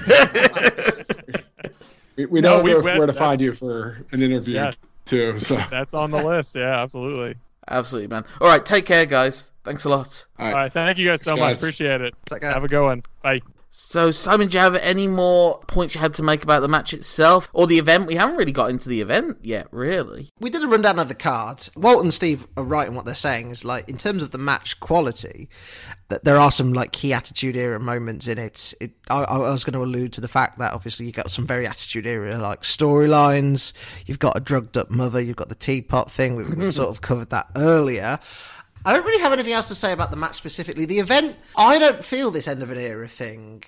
references. We, we No, know we where, went- where to that's- find you for an interview, Yeah. too. So, That's on the list. Yeah, absolutely. absolutely, man. All right, take care, guys. Thanks a lot. all All right. right, thank you guys so Thanks, much. guys. Appreciate it. Take care. Have a good one. Bye. So, Simon, do you have any more points you had to make about the match itself or the event? We haven't really got into the event yet, really. We did a rundown of the card. Walt and Steve are right in what they're saying. Is like, in terms of the match quality, that there are some like key Attitude Era moments in it. It I, I was going to allude to the fact that obviously you got some very Attitude Era like storylines. You've got a drugged up mother. You've got the teapot thing. We, we've sort of covered that earlier. I don't really have anything else to say about the match specifically. The event, I don't feel this end of an era thing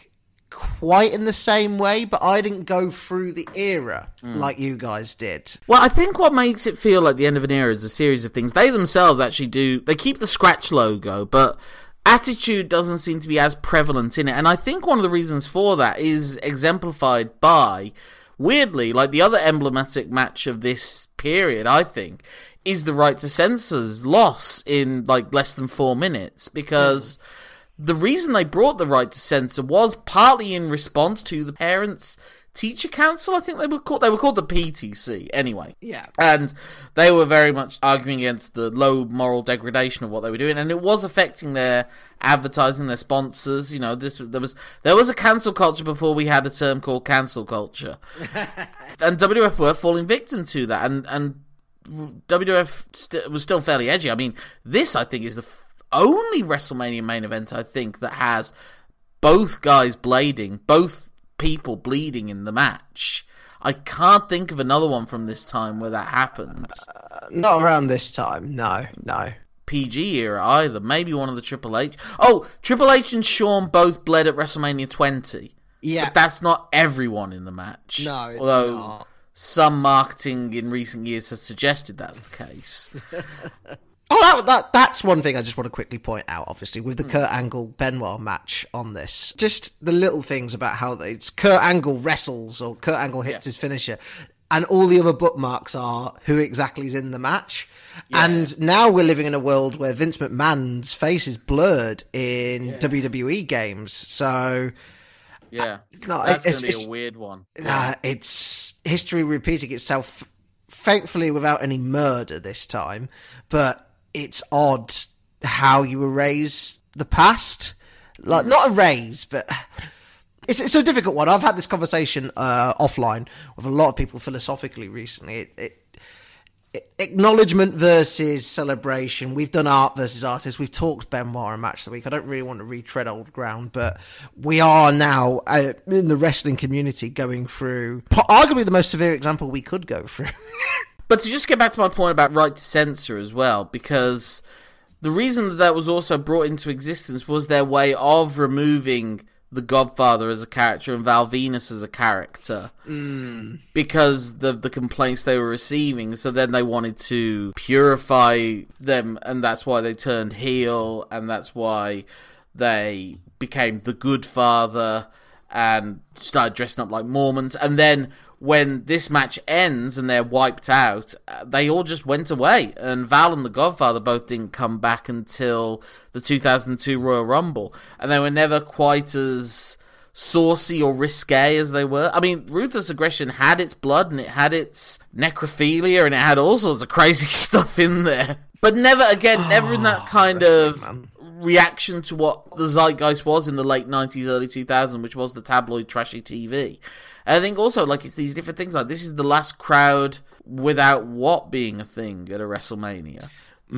quite in the same way, but I didn't go through the era like you guys did. Well, I think what makes it feel like the end of an era is a series of things. They themselves actually do, they keep the Scratch logo, but attitude doesn't seem to be as prevalent in it. And I think one of the reasons for that is exemplified by, weirdly, like the other emblematic match of this period, I think, is the Right to Censor's loss in like less than four minutes, because mm. the reason they brought the Right to Censor was partly in response to the Parents Teacher Council. I think they were called they were called the P T C anyway. Yeah. And they were very much arguing against the low moral degradation of what they were doing, and it was affecting their advertising, their sponsors. You know, this was there was there was a cancel culture before we had a term called cancel culture. And W W F were falling victim to that, and and W W F st- was still fairly edgy. I mean, this, I think, is the f- only WrestleMania main event, I think, that has both guys blading, both people bleeding in the match. I can't think of another one from this time where that happened. Uh, not around this time, no, no. P G era either. Maybe one of the Triple H. Oh, Triple H and Shawn both bled at WrestleMania twenty. Yeah. But that's not everyone in the match. No, it's Although not. some marketing in recent years has suggested that's the case. Oh, that, that that's one thing I just want to quickly point out, obviously, with the mm. Kurt Angle-Benoit match on this. Just the little things about how it's Kurt Angle wrestles or Kurt Angle hits yeah. his finisher, and all the other bookmarks are who exactly is in the match. Yeah. And now we're living in a world where Vince McMahon's face is blurred in yeah. W W E games, so... Yeah, no, that's going to be a weird one. Uh, it's history repeating itself, thankfully without any murder this time, but it's odd how you erase the past. Like, not erase, but it's, it's a difficult one. I've had this conversation uh, offline with a lot of people philosophically recently. It, it, it, acknowledgement versus celebration. We've done art versus artists. We've talked Benoit and Match of the Week. I don't really want to retread old ground, but we are now uh, in the wrestling community going through arguably the most severe example we could go through. But to just get back to my point about Right to Censor as well, because the reason that that was also brought into existence was their way of removing the Godfather as a character and Val Venus as a character mm. because of the complaints they were receiving. So then they wanted to purify them, and that's why they turned heel, and that's why they became the Good Father and started dressing up like Mormons. And then when this match ends and they're wiped out, they all just went away. And Val and the Godfather both didn't come back until the two thousand two Royal Rumble. And they were never quite as saucy or risque as they were. I mean, Ruthless Aggression had its blood and it had its necrophilia and it had all sorts of crazy stuff in there. But never, again, never in that kind of reaction to what the zeitgeist was in the late nineties, early two thousands, which was the tabloid trashy T V. And I think also, like, it's these different things, like, this is the last crowd without what being a thing at a WrestleMania.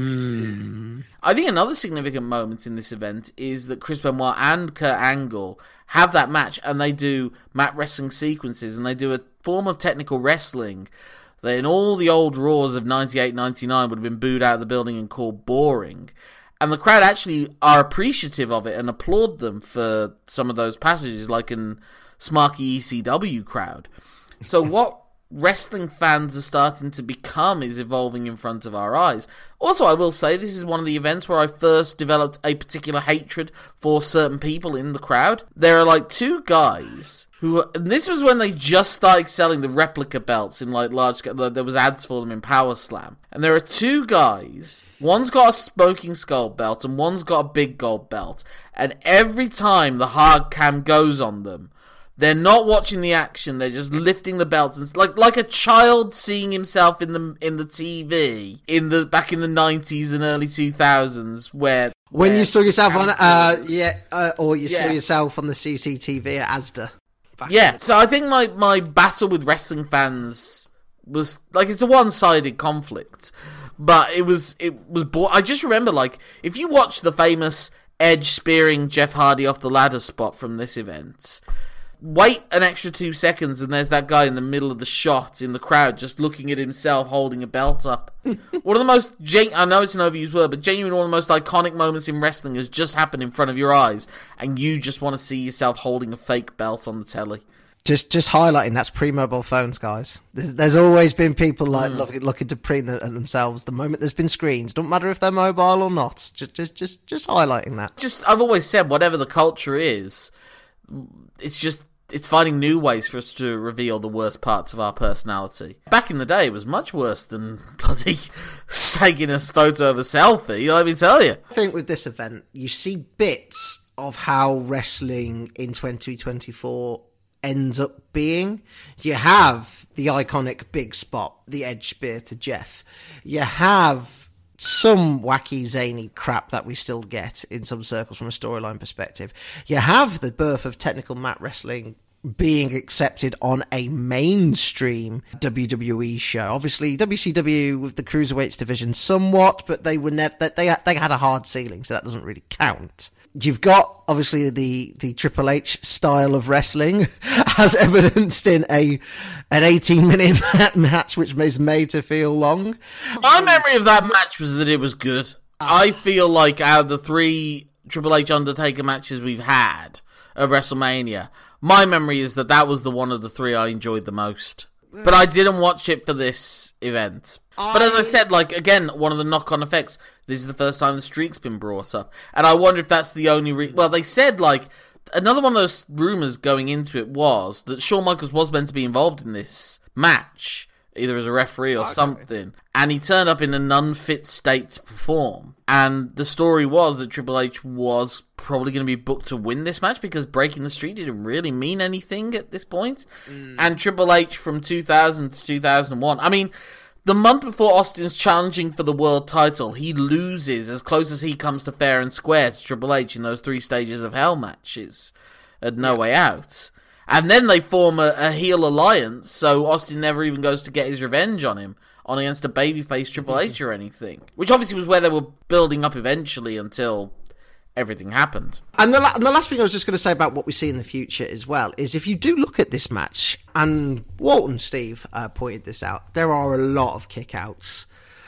Mm. I think another significant moment in this event is that Chris Benoit and Kurt Angle have that match, and they do mat wrestling sequences, and they do a form of technical wrestling that in all the old Raws of ninety-eight ninety-nine would have been booed out of the building and called boring. And the crowd actually are appreciative of it and applaud them for some of those passages, like in Smarky E C W crowd. So what wrestling fans are starting to become is evolving in front of our eyes. Also, I will say, this is one of the events where I first developed a particular hatred for certain people in the crowd. There are like two guys who, and this was when they just started selling the replica belts in like large scale, there was ads for them in Power Slam. And there are two guys, one's got a smoking skull belt and one's got a big gold belt. And every time the hard cam goes on them, they're not watching the action. They're just lifting the belts, and like like a child seeing himself in the in the T V in the back in the nineties and early two thousands, where when you saw yourself on uh yeah uh, or you yeah. saw yourself on the C C T V at Asda. Yeah, so I think my my battle with wrestling fans was like, it's a one sided conflict, but it was it was. Bo- I just remember, like, if you watch the famous Edge spearing Jeff Hardy off the ladder spot from this event. Wait an extra two seconds and there's that guy in the middle of the shot in the crowd just looking at himself holding a belt up. One of the most, gen- I know it's an overused word, but genuinely one of the most iconic moments in wrestling has just happened in front of your eyes, and you just want to see yourself holding a fake belt on the telly. Just just highlighting, that's pre-mobile phones, guys. There's, there's always been people like mm. looking, looking to print themselves the moment there's been screens. Don't matter if they're mobile or not. Just just just, just highlighting that. Just, I've always said, whatever the culture is, it's just, it's finding new ways for us to reveal the worst parts of our personality. Back in the day, it was much worse than bloody taking a photo of a selfie, let me tell you. I think with this event, you see bits of how wrestling in twenty twenty-four ends up being. You have the iconic big spot, the Edge spear to Jeff. You have some wacky, zany crap that we still get in some circles from a storyline perspective. You have the birth of technical mat wrestling being accepted on a mainstream W W E show. Obviously, W C W with the Cruiserweights division somewhat, but they were never, they, they had a hard ceiling, so that doesn't really count. You've got, obviously, the, the Triple H style of wrestling, as evidenced in a an eighteen-minute match, which is made to feel long. My memory of that match was that it was good. I feel like out of the three Triple H Undertaker matches we've had at WrestleMania, my memory is that that was the one of the three I enjoyed the most. But I didn't watch it for this event. I... But as I said, like, again, one of the knock-on effects, this is the first time the streak's been brought up. And I wonder if that's the only... Re- well, they said, like, another one of those rumours going into it was that Shawn Michaels was meant to be involved in this match, either as a referee or okay. something, and he turned up in an unfit state to perform. And the story was that Triple H was probably going to be booked to win this match because breaking the streak didn't really mean anything at this point. Mm. And Triple H from two thousand to two thousand one, I mean, the month before Austin's challenging for the world title, he loses as close as he comes to fair and square to Triple H in those three stages of hell matches at No yeah. Way Out. And then they form a, a heel alliance, so Austin never even goes to get his revenge on him, on against a babyface Triple H or anything. Which obviously was where they were building up eventually until everything happened. And the, la- and the last thing I was just going to say about what we see in the future as well is if you do look at this match, and Walton Steve uh, pointed this out, there are a lot of kickouts.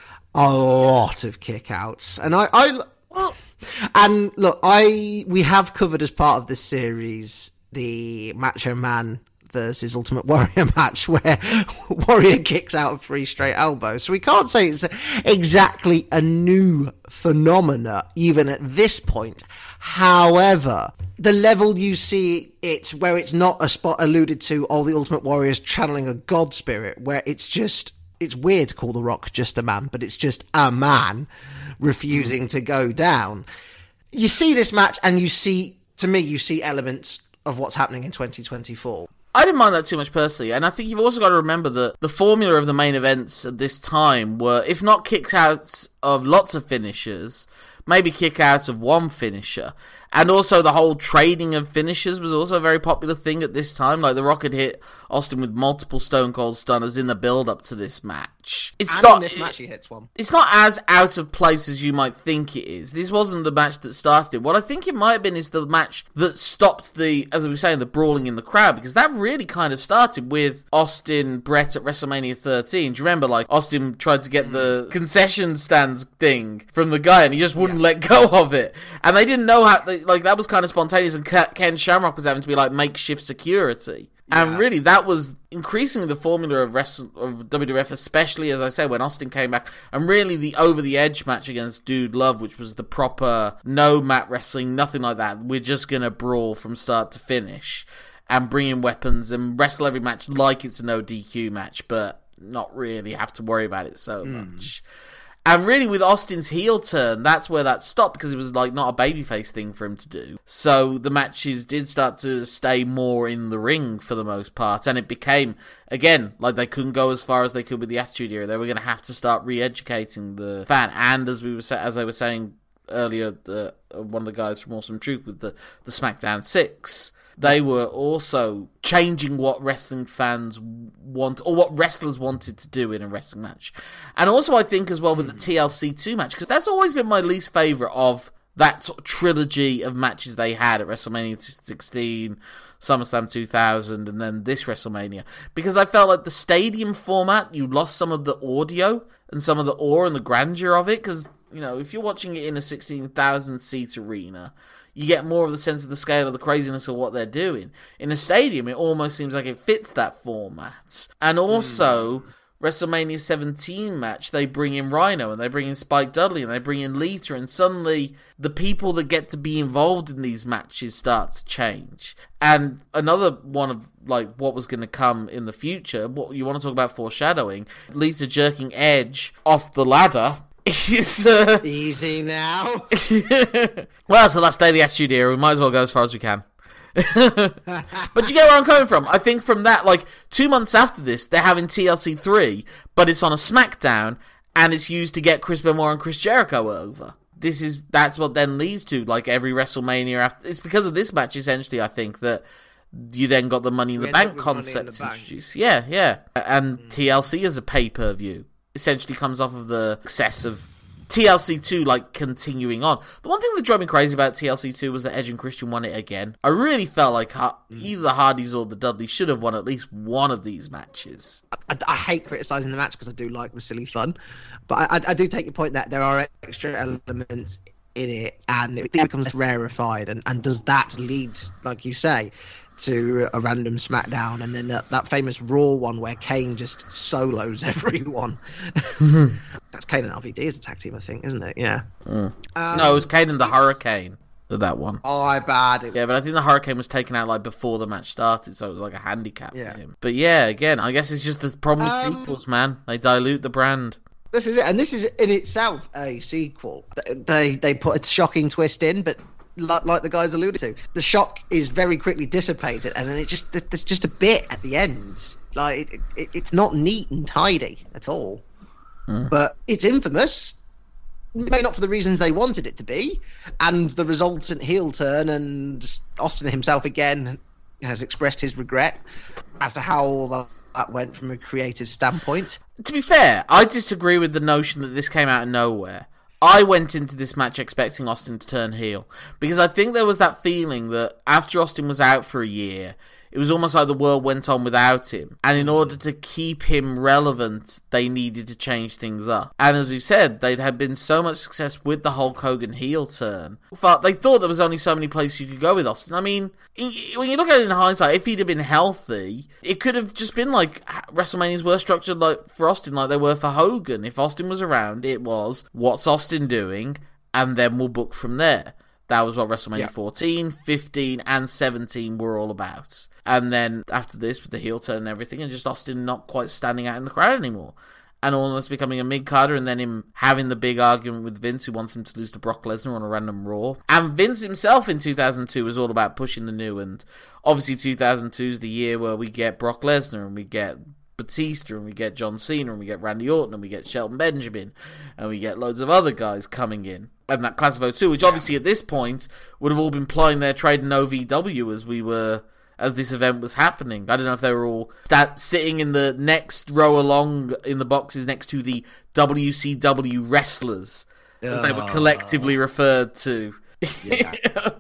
A lot of kickouts. And I, I, well, and look, I, we have covered as part of this series the Macho Man versus Ultimate Warrior match where Warrior kicks out of three straight elbows. So we can't say it's exactly a new phenomena, even at this point. However, the level you see it where it's not a spot alluded to, all the Ultimate Warriors channeling a god spirit, where it's just, it's weird to call The Rock just a man, but it's just a man refusing to go down. You see this match and you see, to me, you see elements of what's happening in twenty twenty-four. I didn't mind that too much personally, and I think you've also got to remember that the formula of the main events at this time were, if not kicks out of lots of finishers, maybe kick out of one finisher. And also the whole trading of finishers was also a very popular thing at this time. Like, The Rock had hit Austin with multiple Stone Cold Stunners in the build-up to this match. It's and not, in this match he hits one. It's not as out of place as you might think it is. This wasn't the match that started it. What I think it might have been is the match that stopped the, as we were saying, the brawling in the crowd, because that really kind of started with Austin Brett at WrestleMania thirteen. Do you remember, like, Austin tried to get the concession stands thing from the guy, and he just wouldn't yeah. let go of it. And they didn't know how, they, like, that was kind of spontaneous, and Ken Shamrock was having to be, like, makeshift security. And yeah. really, that was increasingly the formula of, wrestle- of W W F, especially, as I said, when Austin came back. And really, the over-the-edge match against Dude Love, which was the proper no mat wrestling, nothing like that. We're just going to brawl from start to finish and bring in weapons and wrestle every match like it's a no D Q match, but not really have to worry about it so mm. much. And really, with Austin's heel turn, that's where that stopped, because it was like not a babyface thing for him to do. So the matches did start to stay more in the ring for the most part, and it became, again, like they couldn't go as far as they could with the Attitude Era. They were going to have to start re-educating the fan, and as we were sa- as I was saying earlier, the, uh, one of the guys from Awesome Truth with the, the SmackDown six, they were also changing what wrestling fans want, or what wrestlers wanted to do in a wrestling match. And also, I think, as well, with the T L C two match, because that's always been my least favourite of that sort of trilogy of matches they had at WrestleMania sixteen, SummerSlam two thousand, and then this WrestleMania. Because I felt like the stadium format, you lost some of the audio and some of the awe and the grandeur of it, because, you know, if you're watching it in a sixteen thousand seat arena, you get more of the sense of the scale of the craziness of what they're doing. In a stadium, it almost seems like it fits that format. And also, mm. WrestleMania seventeen match, they bring in Rhino, and they bring in Spike Dudley, and they bring in Lita, and suddenly the people that get to be involved in these matches start to change. And another one of, like, what was going to come in the future, what you want to talk about foreshadowing, Lita jerking Edge off the ladder, is, uh... easy now. Well, it's the last day of the Attitude Era. We might as well go as far as we can. But you get where I'm coming from. I think from that, like, two months after this, they're having T L C three, but it's on a SmackDown, and it's used to get Chris Benoit and Chris Jericho over. This is, that's what then leads to, like, every WrestleMania after. It's because of this match, essentially, I think, that you then got the Money in the Bank concept introduced. Yeah, yeah. And mm. T L C as a pay-per-view essentially comes off of the success of T L C two, like, continuing on. The one thing that drove me crazy about T L C two was that Edge and Christian won it again. I really felt like ha- either the Hardys or the Dudleys should have won at least one of these matches. I, I hate criticising the match because I do like the silly fun, but I, I do take your point that there are extra elements in it, and it becomes rarefied, and, and does that lead, like you say, to a random SmackDown, and then that, that famous Raw one where Kane just solos everyone. That's Kane and L V D as a tag team, I think, isn't it? Yeah. Mm. Um, no, it was Kane and the Hurricane. That one. Oh, I bad. Yeah, but I think the Hurricane was taken out like before the match started, so it was like a handicap yeah. for him. But yeah, again, I guess it's just the problem with um, sequels, man. They dilute the brand. This is it, and this is in itself a sequel. They they put a shocking twist in, but like, like the guys alluded to, the shock is very quickly dissipated, and then it just there's just a bit at the end. Like it, it, it's not neat and tidy at all, mm. but it's infamous. Maybe not for the reasons they wanted it to be, and the resultant heel turn, and Austin himself again has expressed his regret as to how all that, that went from a creative standpoint. To be fair, I disagree with the notion that this came out of nowhere. I went into this match expecting Austin to turn heel, because I think there was that feeling that after Austin was out for a year, it was almost like the world went on without him. And in order to keep him relevant, they needed to change things up. And as we said, they'd had been so much success with the Hulk Hogan heel turn. They thought there was only so many places you could go with Austin. I mean, when you look at it in hindsight, if he'd have been healthy, it could have just been like WrestleManias were structured like for Austin like they were for Hogan. If Austin was around, it was, what's Austin doing? And then we'll book from there. That was what WrestleMania yeah. fourteen, fifteen, and seventeen were all about. And then after this, with the heel turn and everything, and just Austin not quite standing out in the crowd anymore. and almost becoming a mid-carder, and then him having the big argument with Vince, who wants him to lose to Brock Lesnar on a random Raw. And Vince himself in two thousand two was all about pushing the new, and obviously two thousand two is the year where we get Brock Lesnar, and we get Batista, and we get John Cena, and we get Randy Orton, and we get Shelton Benjamin, and we get loads of other guys coming in. And that Class of oh two, which obviously at this point would have all been plying their trade in O V W as we were, as this event was happening. I don't know if they were all stat, sitting in the next row along in the boxes next to the W C W wrestlers, as they were collectively referred to Yeah.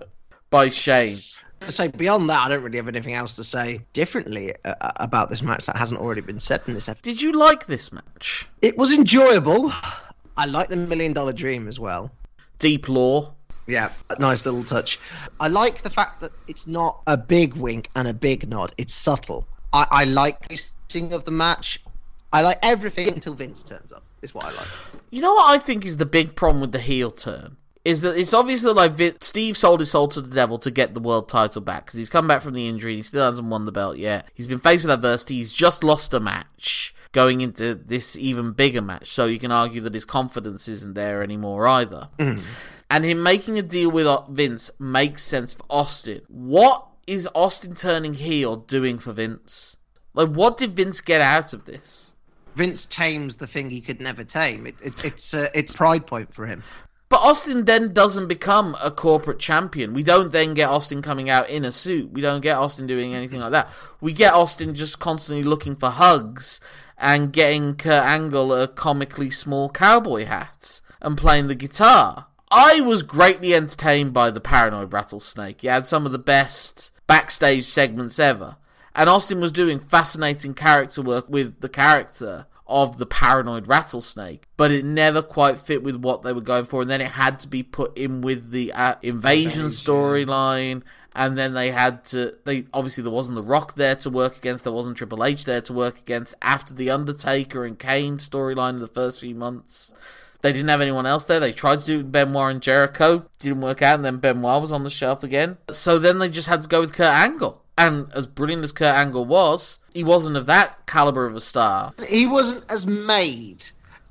by Shane. So beyond that, I don't really have anything else to say differently uh, about this match that hasn't already been said in this episode. Did you like this match? It was enjoyable. I like the Million Dollar Dream as well. Deep lore. Yeah, a nice little touch. I like the fact that it's not a big wink and a big nod. It's subtle. I, I like the pacing of the match. I like everything until Vince turns up, is what I like. You know what I think is the big problem with the heel turn? Is that it's obviously like Vin- Steve sold his soul to the devil to get the world title back, because he's come back from the injury and he still hasn't won the belt yet. He's been faced with adversity. He's just lost a match going into this even bigger match, so you can argue that his confidence isn't there anymore either. Mm. And him making a deal with Vince makes sense for Austin. What is Austin turning heel doing for Vince? Like, what did Vince get out of this? Vince tames the thing he could never tame. It, it, it's uh, it's a pride point for him. But Austin then doesn't become a corporate champion. We don't then get Austin coming out in a suit. We don't get Austin doing anything like that. We get Austin just constantly looking for hugs and getting Kurt Angle a comically small cowboy hat and playing the guitar. I was greatly entertained by the Paranoid Rattlesnake. He had some of the best backstage segments ever. And Austin was doing fascinating character work with the character of the Paranoid Rattlesnake, but it never quite fit with what they were going for, and then it had to be put in with the uh, invasion storyline, and then they had to, they obviously there wasn't The Rock there to work against, there wasn't Triple H there to work against, after the Undertaker and Kane storyline in the first few months. They didn't have anyone else there. They tried to do it with Benoit and Jericho, didn't work out, and then Benoit was on the shelf again. So then they just had to go with Kurt Angle. And as brilliant as Kurt Angle was, he wasn't of that caliber of a star. He wasn't as made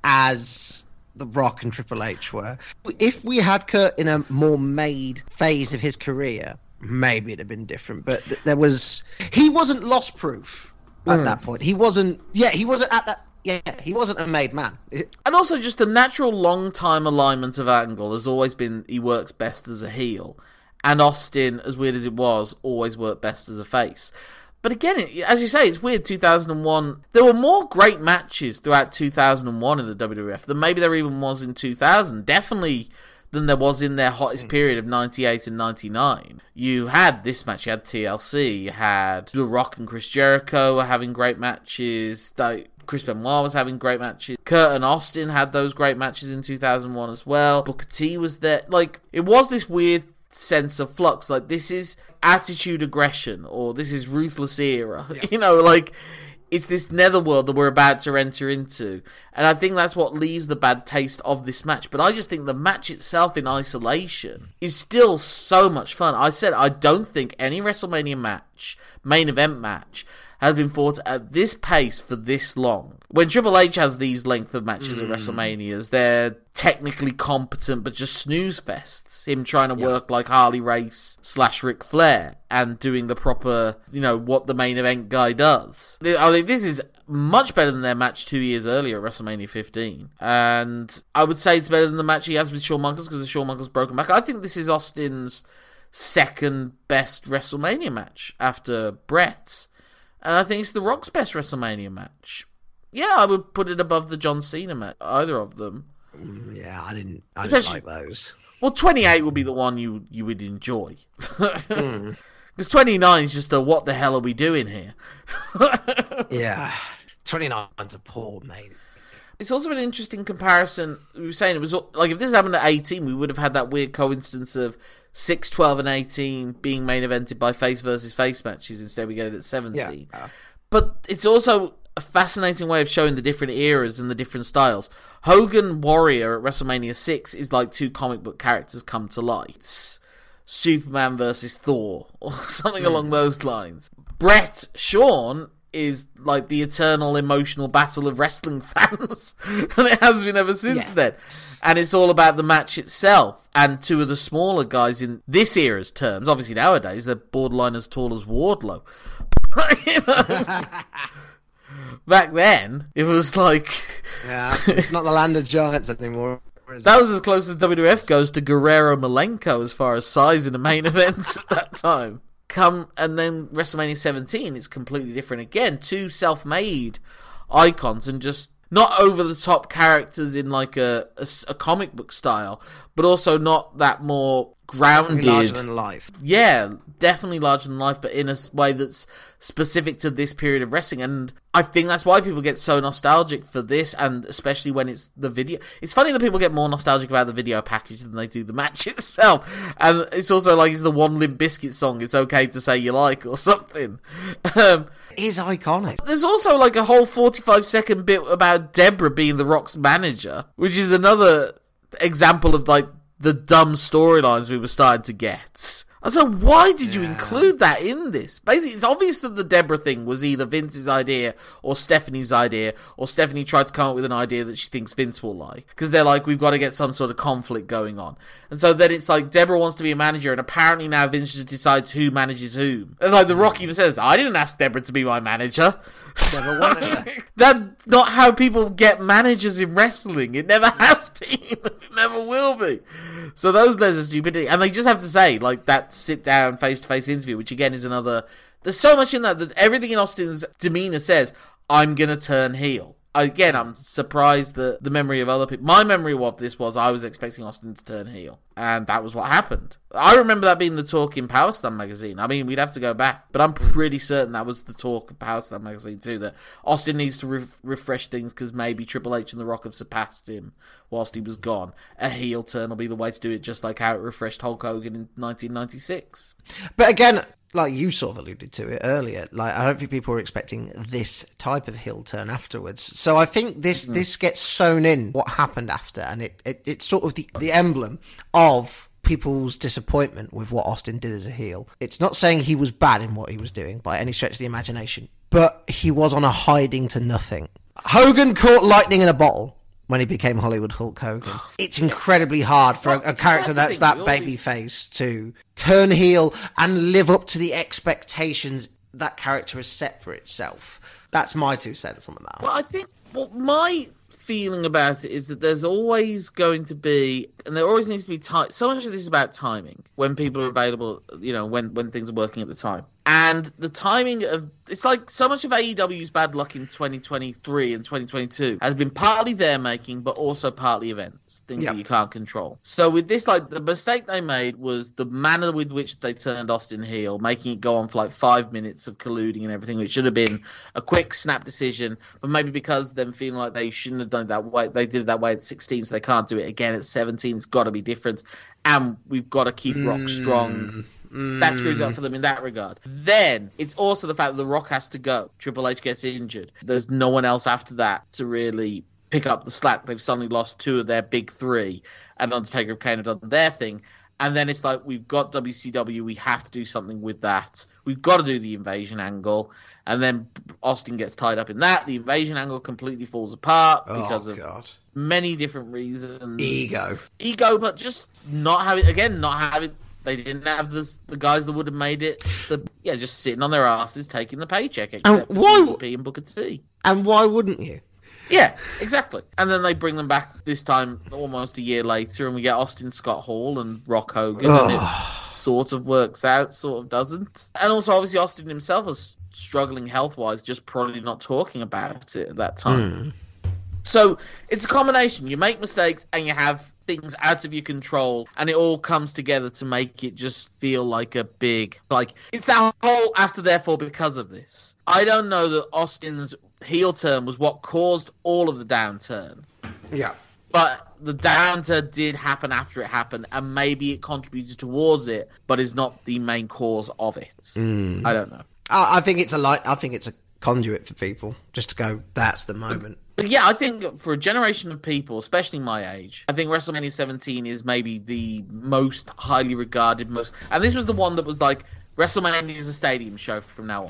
as The Rock and Triple H were. If we had Kurt in a more made phase of his career, maybe it'd have been different. But th- there was... He wasn't loss-proof at mm. that point. He wasn't... Yeah, he wasn't at that... Yeah, he wasn't a made man. And also just the natural long-time alignment of Angle has always been he works best as a heel. And Austin, as weird as it was, always worked best as a face. But again, it, as you say, it's weird, two thousand one... There were more great matches throughout two thousand one in the W W F than maybe there even was in two thousand. Definitely than there was in their hottest period of ninety-eight and ninety-nine. You had this match, you had T L C, you had The Rock and Chris Jericho were having great matches, they, Chris Benoit was having great matches, Kurt and Austin had those great matches in two thousand one as well, Booker T was there. Like, it was this weird sense of flux, like this is Attitude Aggression, or this is Ruthless Era. Yeah. You know, like it's this netherworld that we're about to enter into, and I think that's what leaves the bad taste of this match. But I just think the match itself in isolation is still so much fun. I said I don't think any WrestleMania match, main event match, had been fought at this pace for this long. When Triple H has these length of matches mm. at WrestleManias, they're technically competent, but just snooze fests. Him trying to yep. work like Harley Race slash Ric Flair and doing the proper, you know, what the main event guy does. I think this is much better than their match two years earlier at WrestleMania fifteen. And I would say it's better than the match he has with Shawn Michaels because Shawn Michaels broken back. I think this is Austin's second best WrestleMania match after Bret. And I think it's The Rock's best WrestleMania match. Yeah, I would put it above the John Cena match, either of them. Yeah, I didn't, I didn't like those. Well, twenty-eight would be the one you you would enjoy. Because mm. twenty-nine is just a what the hell are we doing here? Yeah, twenty-nine's a poor mate. It's also an interesting comparison. We were saying it was like if this happened at eighteen, we would have had that weird coincidence of six, twelve, and eighteen being main evented by face versus face matches. Instead, we get it at seventeen. Yeah. But it's also a fascinating way of showing the different eras and the different styles. Hogan Warrior at WrestleMania six is like two comic book characters come to light. It's Superman versus Thor, or something mm. along those lines. Bret Shawn is like the eternal emotional battle of wrestling fans, and it has been ever since Yeah. then. And it's all about the match itself. And two of the smaller guys in this era's terms, obviously nowadays they're borderline as tall as Wardlow. You know? Back then, it was like Yeah, it's not the land of giants anymore. is that it? was as close as W W F goes to Guerrero Malenko as far as size in the main events at that time. Come and then WrestleMania seventeen, it's completely different again. Two self-made icons and just not over-the-top characters in like a, a, a comic book style, but also not that more grounded. Larger than life. Yeah, definitely larger than life, but in a way that's specific to this period of wrestling. And I think that's why people get so nostalgic for this, and especially when it's the video. It's funny that people get more nostalgic about the video package than they do the match itself. And it's also like it's the one Limp Bizkit song, It's Okay to Say You Like, or something. Um, It is iconic. there's also like a whole forty-five second bit about Deborah being The Rock's manager, which is another example of like the dumb storylines we were starting to get. I was like, why did you Yeah. include that in this? Basically, it's obvious that the Deborah thing was either Vince's idea or Stephanie's idea, or Stephanie tried to come up with an idea that she thinks Vince will like. Because they're like, we've got to get some sort of conflict going on. And so then it's like, Deborah wants to be a manager, and apparently now Vince just decides who manages whom. And like, The Rock even says, I didn't ask Deborah to be my manager. Never wanted her. That's not how people get managers in wrestling. It never has been. It never will be. So those layers of stupidity. And they just have to say, like, that sit-down, face-to-face interview, which again is another... There's so much in that that everything in Austin's demeanor says, I'm going to turn heel. Again, I'm surprised that the memory of other people... My memory of this was I was expecting Austin to turn heel. And that was what happened. I remember that being the talk in Power Slam magazine. I mean, we'd have to go back. But I'm pretty certain that was the talk of Power Slam magazine too. That Austin needs to re- refresh things because maybe Triple H and The Rock have surpassed him whilst he was gone. A heel turn will be the way to do it, just like how it refreshed Hulk Hogan in nineteen ninety-six. But again, like you sort of alluded to it earlier, like I don't think people were expecting this type of heel turn afterwards. So I think this mm. this gets sewn in what happened after, and it, it it's sort of the, the emblem of people's disappointment with what Austin did as a heel. It's not saying he was bad in what he was doing by any stretch of the imagination, but he was on a hiding to nothing. Hogan caught lightning in a bottle when he became Hollywood Hulk Hogan. It's incredibly hard for a, a character that's that baby face to turn heel and live up to the expectations that character has set for itself. That's my two cents on the matter. Well, I think well, my feeling about it is that there's always going to be, and there always needs to be time. So much of this is about timing, when people are available, you know, when, when things are working at the time. And the timing of, it's like so much of A E W's bad luck in twenty twenty-three and twenty twenty-two has been partly their making, but also partly events, things yep. that you can't control. So with this, like, the mistake they made was the manner with which they turned Austin heel, making it go on for like five minutes of colluding and everything, which should have been a quick snap decision, but maybe because them feeling like they shouldn't have done it that way, they did it that way at sixteen, so they can't do it again at seventeen. It's got to be different, and we've got to keep Rock mm. strong. That screws up for them in that regard. Then, it's also the fact that The Rock has to go. Triple H gets injured. There's no one else after that to really pick up the slack. They've suddenly lost two of their big three, and Undertaker and Kane have done their thing. And then it's like, we've got W C W, we have to do something with that. We've got to do the invasion angle. And then Austin gets tied up in that. The invasion angle completely falls apart because oh, of God. many different reasons. Ego. Ego, but just not having, again, not having... They didn't have the the guys that would have made it. The, yeah, just sitting on their asses taking the paycheck. Except and why? for P and Booker T. And why wouldn't you? Yeah, exactly. And then they bring them back this time almost a year later, and we get Austin Scott Hall and Rock Hogan, oh. and it sort of works out, sort of doesn't. And also, obviously, Austin himself was struggling health-wise, just probably not talking about it at that time. Mm. So it's a combination. You make mistakes, and you have things out of your control, and it all comes together to make it just feel like a big, like, it's that whole after, therefore, because of this. I don't know that Austin's heel turn was what caused all of the downturn. Yeah. But the downturn did happen after it happened, and maybe it contributed towards it, but is not the main cause of it. Mm. I don't know. I, I think it's a light, I think it's a conduit for people, just to go, that's the moment. But yeah, I think for a generation of people, especially my age, I think WrestleMania seventeen is maybe the most highly regarded, most... And this was the one that was like, WrestleMania is a stadium show from now on.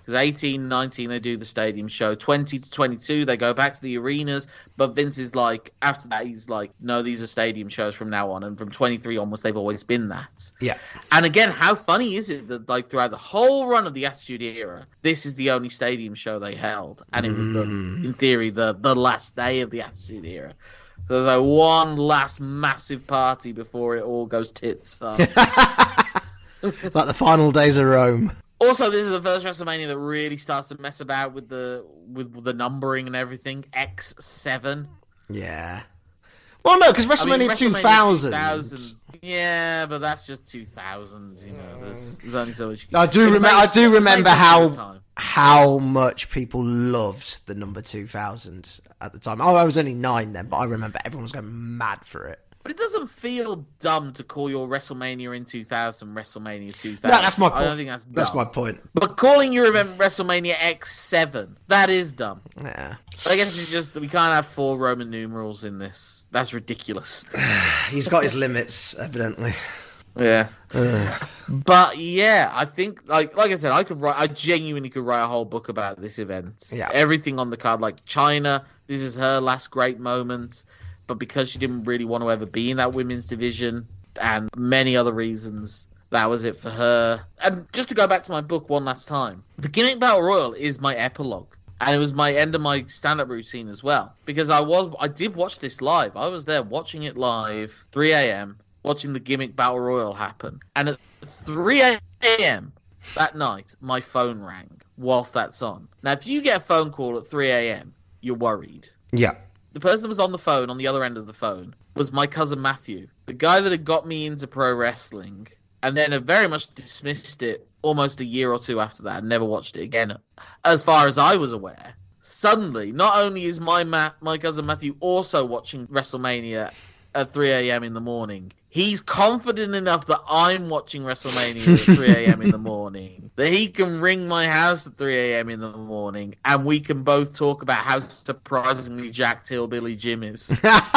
Because eighteen, nineteen, they do the stadium show. twenty to twenty-two, they go back to the arenas. But Vince is like, after that, he's like, no, these are stadium shows from now on. And from twenty-three onwards, they've always been that. Yeah. And again, how funny is it that, like, throughout the whole run of the Attitude Era, this is the only stadium show they held. And it was, the, in theory, the, the last day of the Attitude Era. So there's like one last massive party before it all goes tits up. Like the final days of Rome. Also, this is the first WrestleMania that really starts to mess about with the with the numbering and everything. X seven. Yeah. Well, no, because WrestleMania, I mean, WrestleMania two thousand. two thousand. Yeah, but that's just two thousand. You know, there's, there's only so much. You can... I do remember. I do remember how how much people loved the number two thousand at the time. Oh, I was only nine then, but I remember everyone was going mad for it. But it doesn't feel dumb to call your WrestleMania in two thousand WrestleMania two thousand. No, that's my point. I don't think that's dumb. That's my point. But calling your event WrestleMania X seven, that is dumb. Yeah. But I guess it's just that we can't have four Roman numerals in this. That's ridiculous. He's got his limits, evidently. Yeah. But yeah, I think, like like I said, I could write, I genuinely could write a whole book about this event. Yeah. Everything on the card, like Chyna, this is her last great moment. But because she didn't really want to ever be in that women's division and many other reasons, that was it for her. And just to go back to my book one last time, the Gimmick Battle Royal is my epilogue. And it was my end of my stand-up routine as well. Because I was, I did watch this live. I was there watching it live, three a.m., watching the Gimmick Battle Royal happen. And at three a.m. that night, my phone rang whilst that's on. Now, if you get a phone call at three a.m., you're worried. Yeah. The person that was on the phone, on the other end of the phone, was my cousin Matthew, the guy that had got me into pro wrestling, and then had very much dismissed it almost a year or two after that and never watched it again, as far as I was aware. Suddenly, not only is my ma- my cousin Matthew also watching WrestleMania at three a.m. in the morning, he's confident enough that I'm watching WrestleMania at three a.m. in the morning, that he can ring my house at three a.m. in the morning, and we can both talk about how surprisingly jacked Hillbilly Jim is.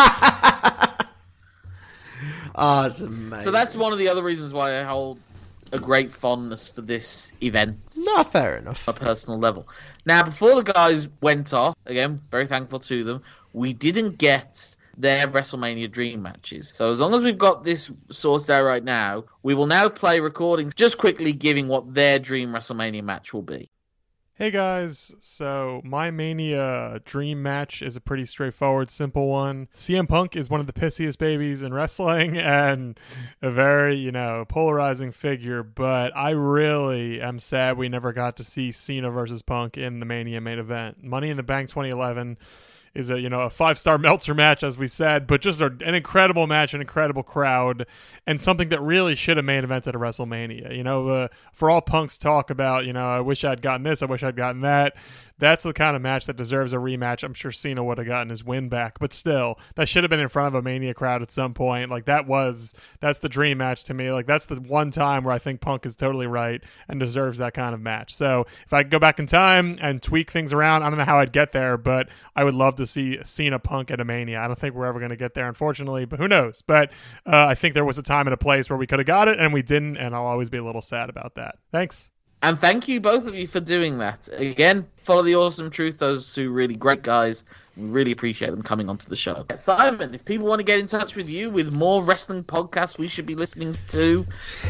Oh, it's amazing. So that's one of the other reasons why I hold a great fondness for this event. No, fair enough. On a personal level. Now, before the guys went off, again, very thankful to them, we didn't get their WrestleMania dream matches. So as long as we've got this sorted out right now, we will now play recordings just quickly giving what their dream WrestleMania match will be. Hey guys, so my Mania dream match is a pretty straightforward, simple one. C M Punk is one of the pissiest babies in wrestling and a very, you know, polarizing figure, but I really am sad we never got to see Cena versus Punk in the Mania main event. Money in the Bank twenty eleven is a, you know, a five-star Meltzer match, as we said, but just a, an incredible match, an incredible crowd, and something that really should have main evented a WrestleMania. You know, uh, for all Punk's talk about, you know, I wish I'd gotten this, I wish I'd gotten that, that's the kind of match that deserves a rematch. I'm sure Cena would have gotten his win back, but still, that should have been in front of a Mania crowd at some point. Like, that was, that's the dream match to me. Like, that's the one time where I think Punk is totally right and deserves that kind of match. So, if I could go back in time and tweak things around, I don't know how I'd get there, but I would love to see Cena Punk at a Mania. I don't think we're ever going to get there, unfortunately, but who knows? But uh, I think there was a time and a place where we could have got it, and we didn't, and I'll always be a little sad about that. Thanks. And thank you, both of you, for doing that. Again, follow the awesome truth. Those two really great guys. We really appreciate them coming onto the show. Simon, if people want to get in touch with you with more wrestling podcasts we should be listening to,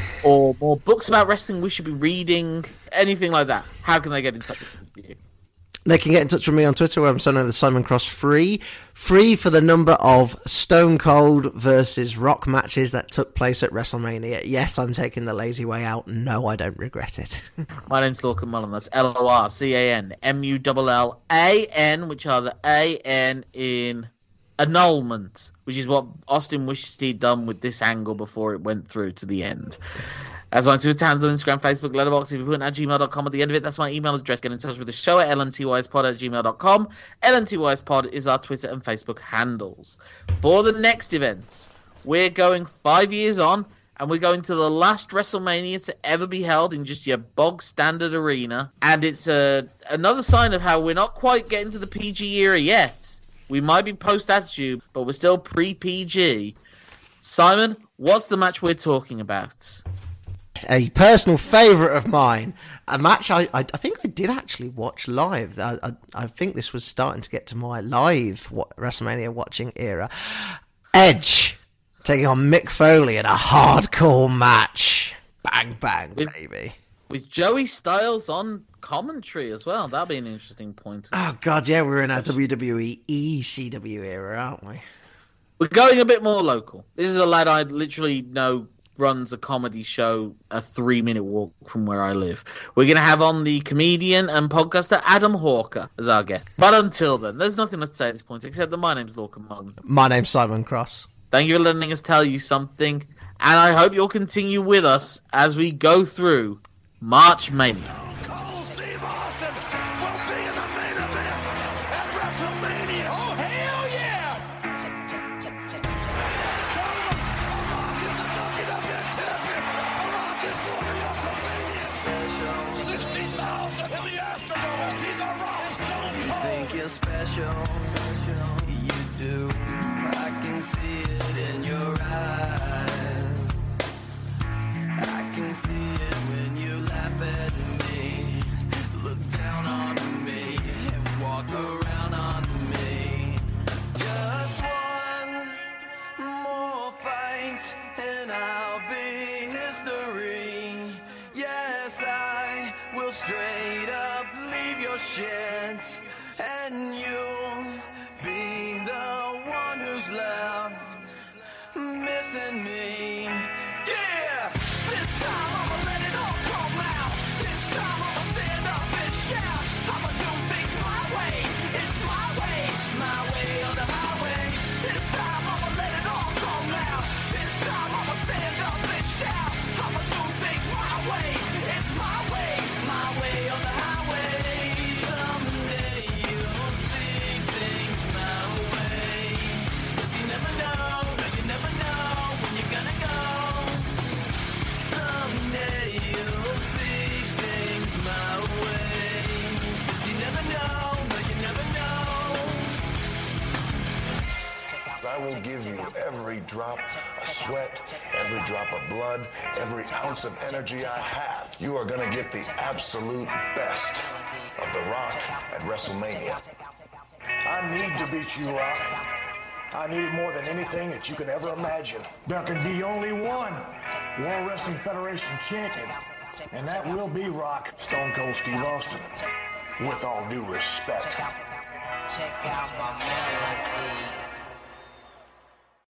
or more books about wrestling we should be reading, anything like that, how can they get in touch with you? They can get in touch with me on Twitter, where I'm sending the Simon Cross free. Free for the number of Stone Cold versus Rock matches that took place at WrestleMania. Yes, I'm taking the lazy way out. No, I don't regret it. My name's Lorcan Mullen. That's L O R C A N M U L L A N, which are the A N in annulment, which is what Austin wishes he'd done with this angle before it went through to the end. As on Twitter, hands on Instagram, Facebook, Letterboxd. If you put it at gmail dot com at the end of it, that's my email address. Get in touch with the show at L N T Y S pod at gmail dot com. L N T Y S pod is our Twitter and Facebook handles. For the next event, we're going five years on, and we're going to the last WrestleMania to ever be held in just your bog standard arena. And it's uh, another sign of how we're not quite getting to the P G era yet. We might be post-Attitude, but we're still pre-P G. Simon, what's the match we're talking about? A personal favourite of mine, a match I, I I think I did actually watch live. I, I, I think this was starting to get to my live WrestleMania watching era. Edge taking on Mick Foley in a hardcore match. Bang, bang, with, baby. With Joey Styles on commentary as well. That'll be an interesting point. Oh, God, yeah, we're in our W W E E C W era, aren't we? We're going a bit more local. This is a lad I literally know runs a comedy show a three-minute walk from where I live. We're going to have on the comedian and podcaster Adam Hawker as our guest. But until then, there's nothing to say at this point, except that my name's Lorcan Martin. My name's Simon Cross. Thank you for letting us tell you something, and I hope you'll continue with us as we go through March Mania. Steve Austin will be in the main event at WrestleMania. Oh, hell yeah! Rock is a W W E champion. Rock is going to WrestleMania. sixty thousand in the Astrodome. See the Rock Stone Cold. You think you're special, you do. I can see it in your eyes. I can see it when you laugh at me, look down on me, and walk around on me. Just one more fight, and I'll be history. Yes, I will straight up leave your shit, and you'll be the one who's left missing me. Yeah! This time I'ma let it all come out. This time I'ma stand up and shout. I'ma do things my way. It's my way, my way or the highway. This time I'ma let it all come out. This time I'ma stand up and shout. I'ma do things my way. It's my way, my way or the highway. Someday you'll see things my way. 'Cause you never know, no, you never know when you're gonna go. Someday you'll see things my way. 'Cause you never know, no, you never know. I will give you every drop of sweat, every drop of blood, every ounce of energy I have. You are going to get the absolute best of The Rock at WrestleMania. I need to beat you, Rock. I need it more than anything that you can ever imagine. There can be only one World Wrestling Federation champion, and that will be Rock, Stone Cold Steve Austin. With all due respect. Check out my melody.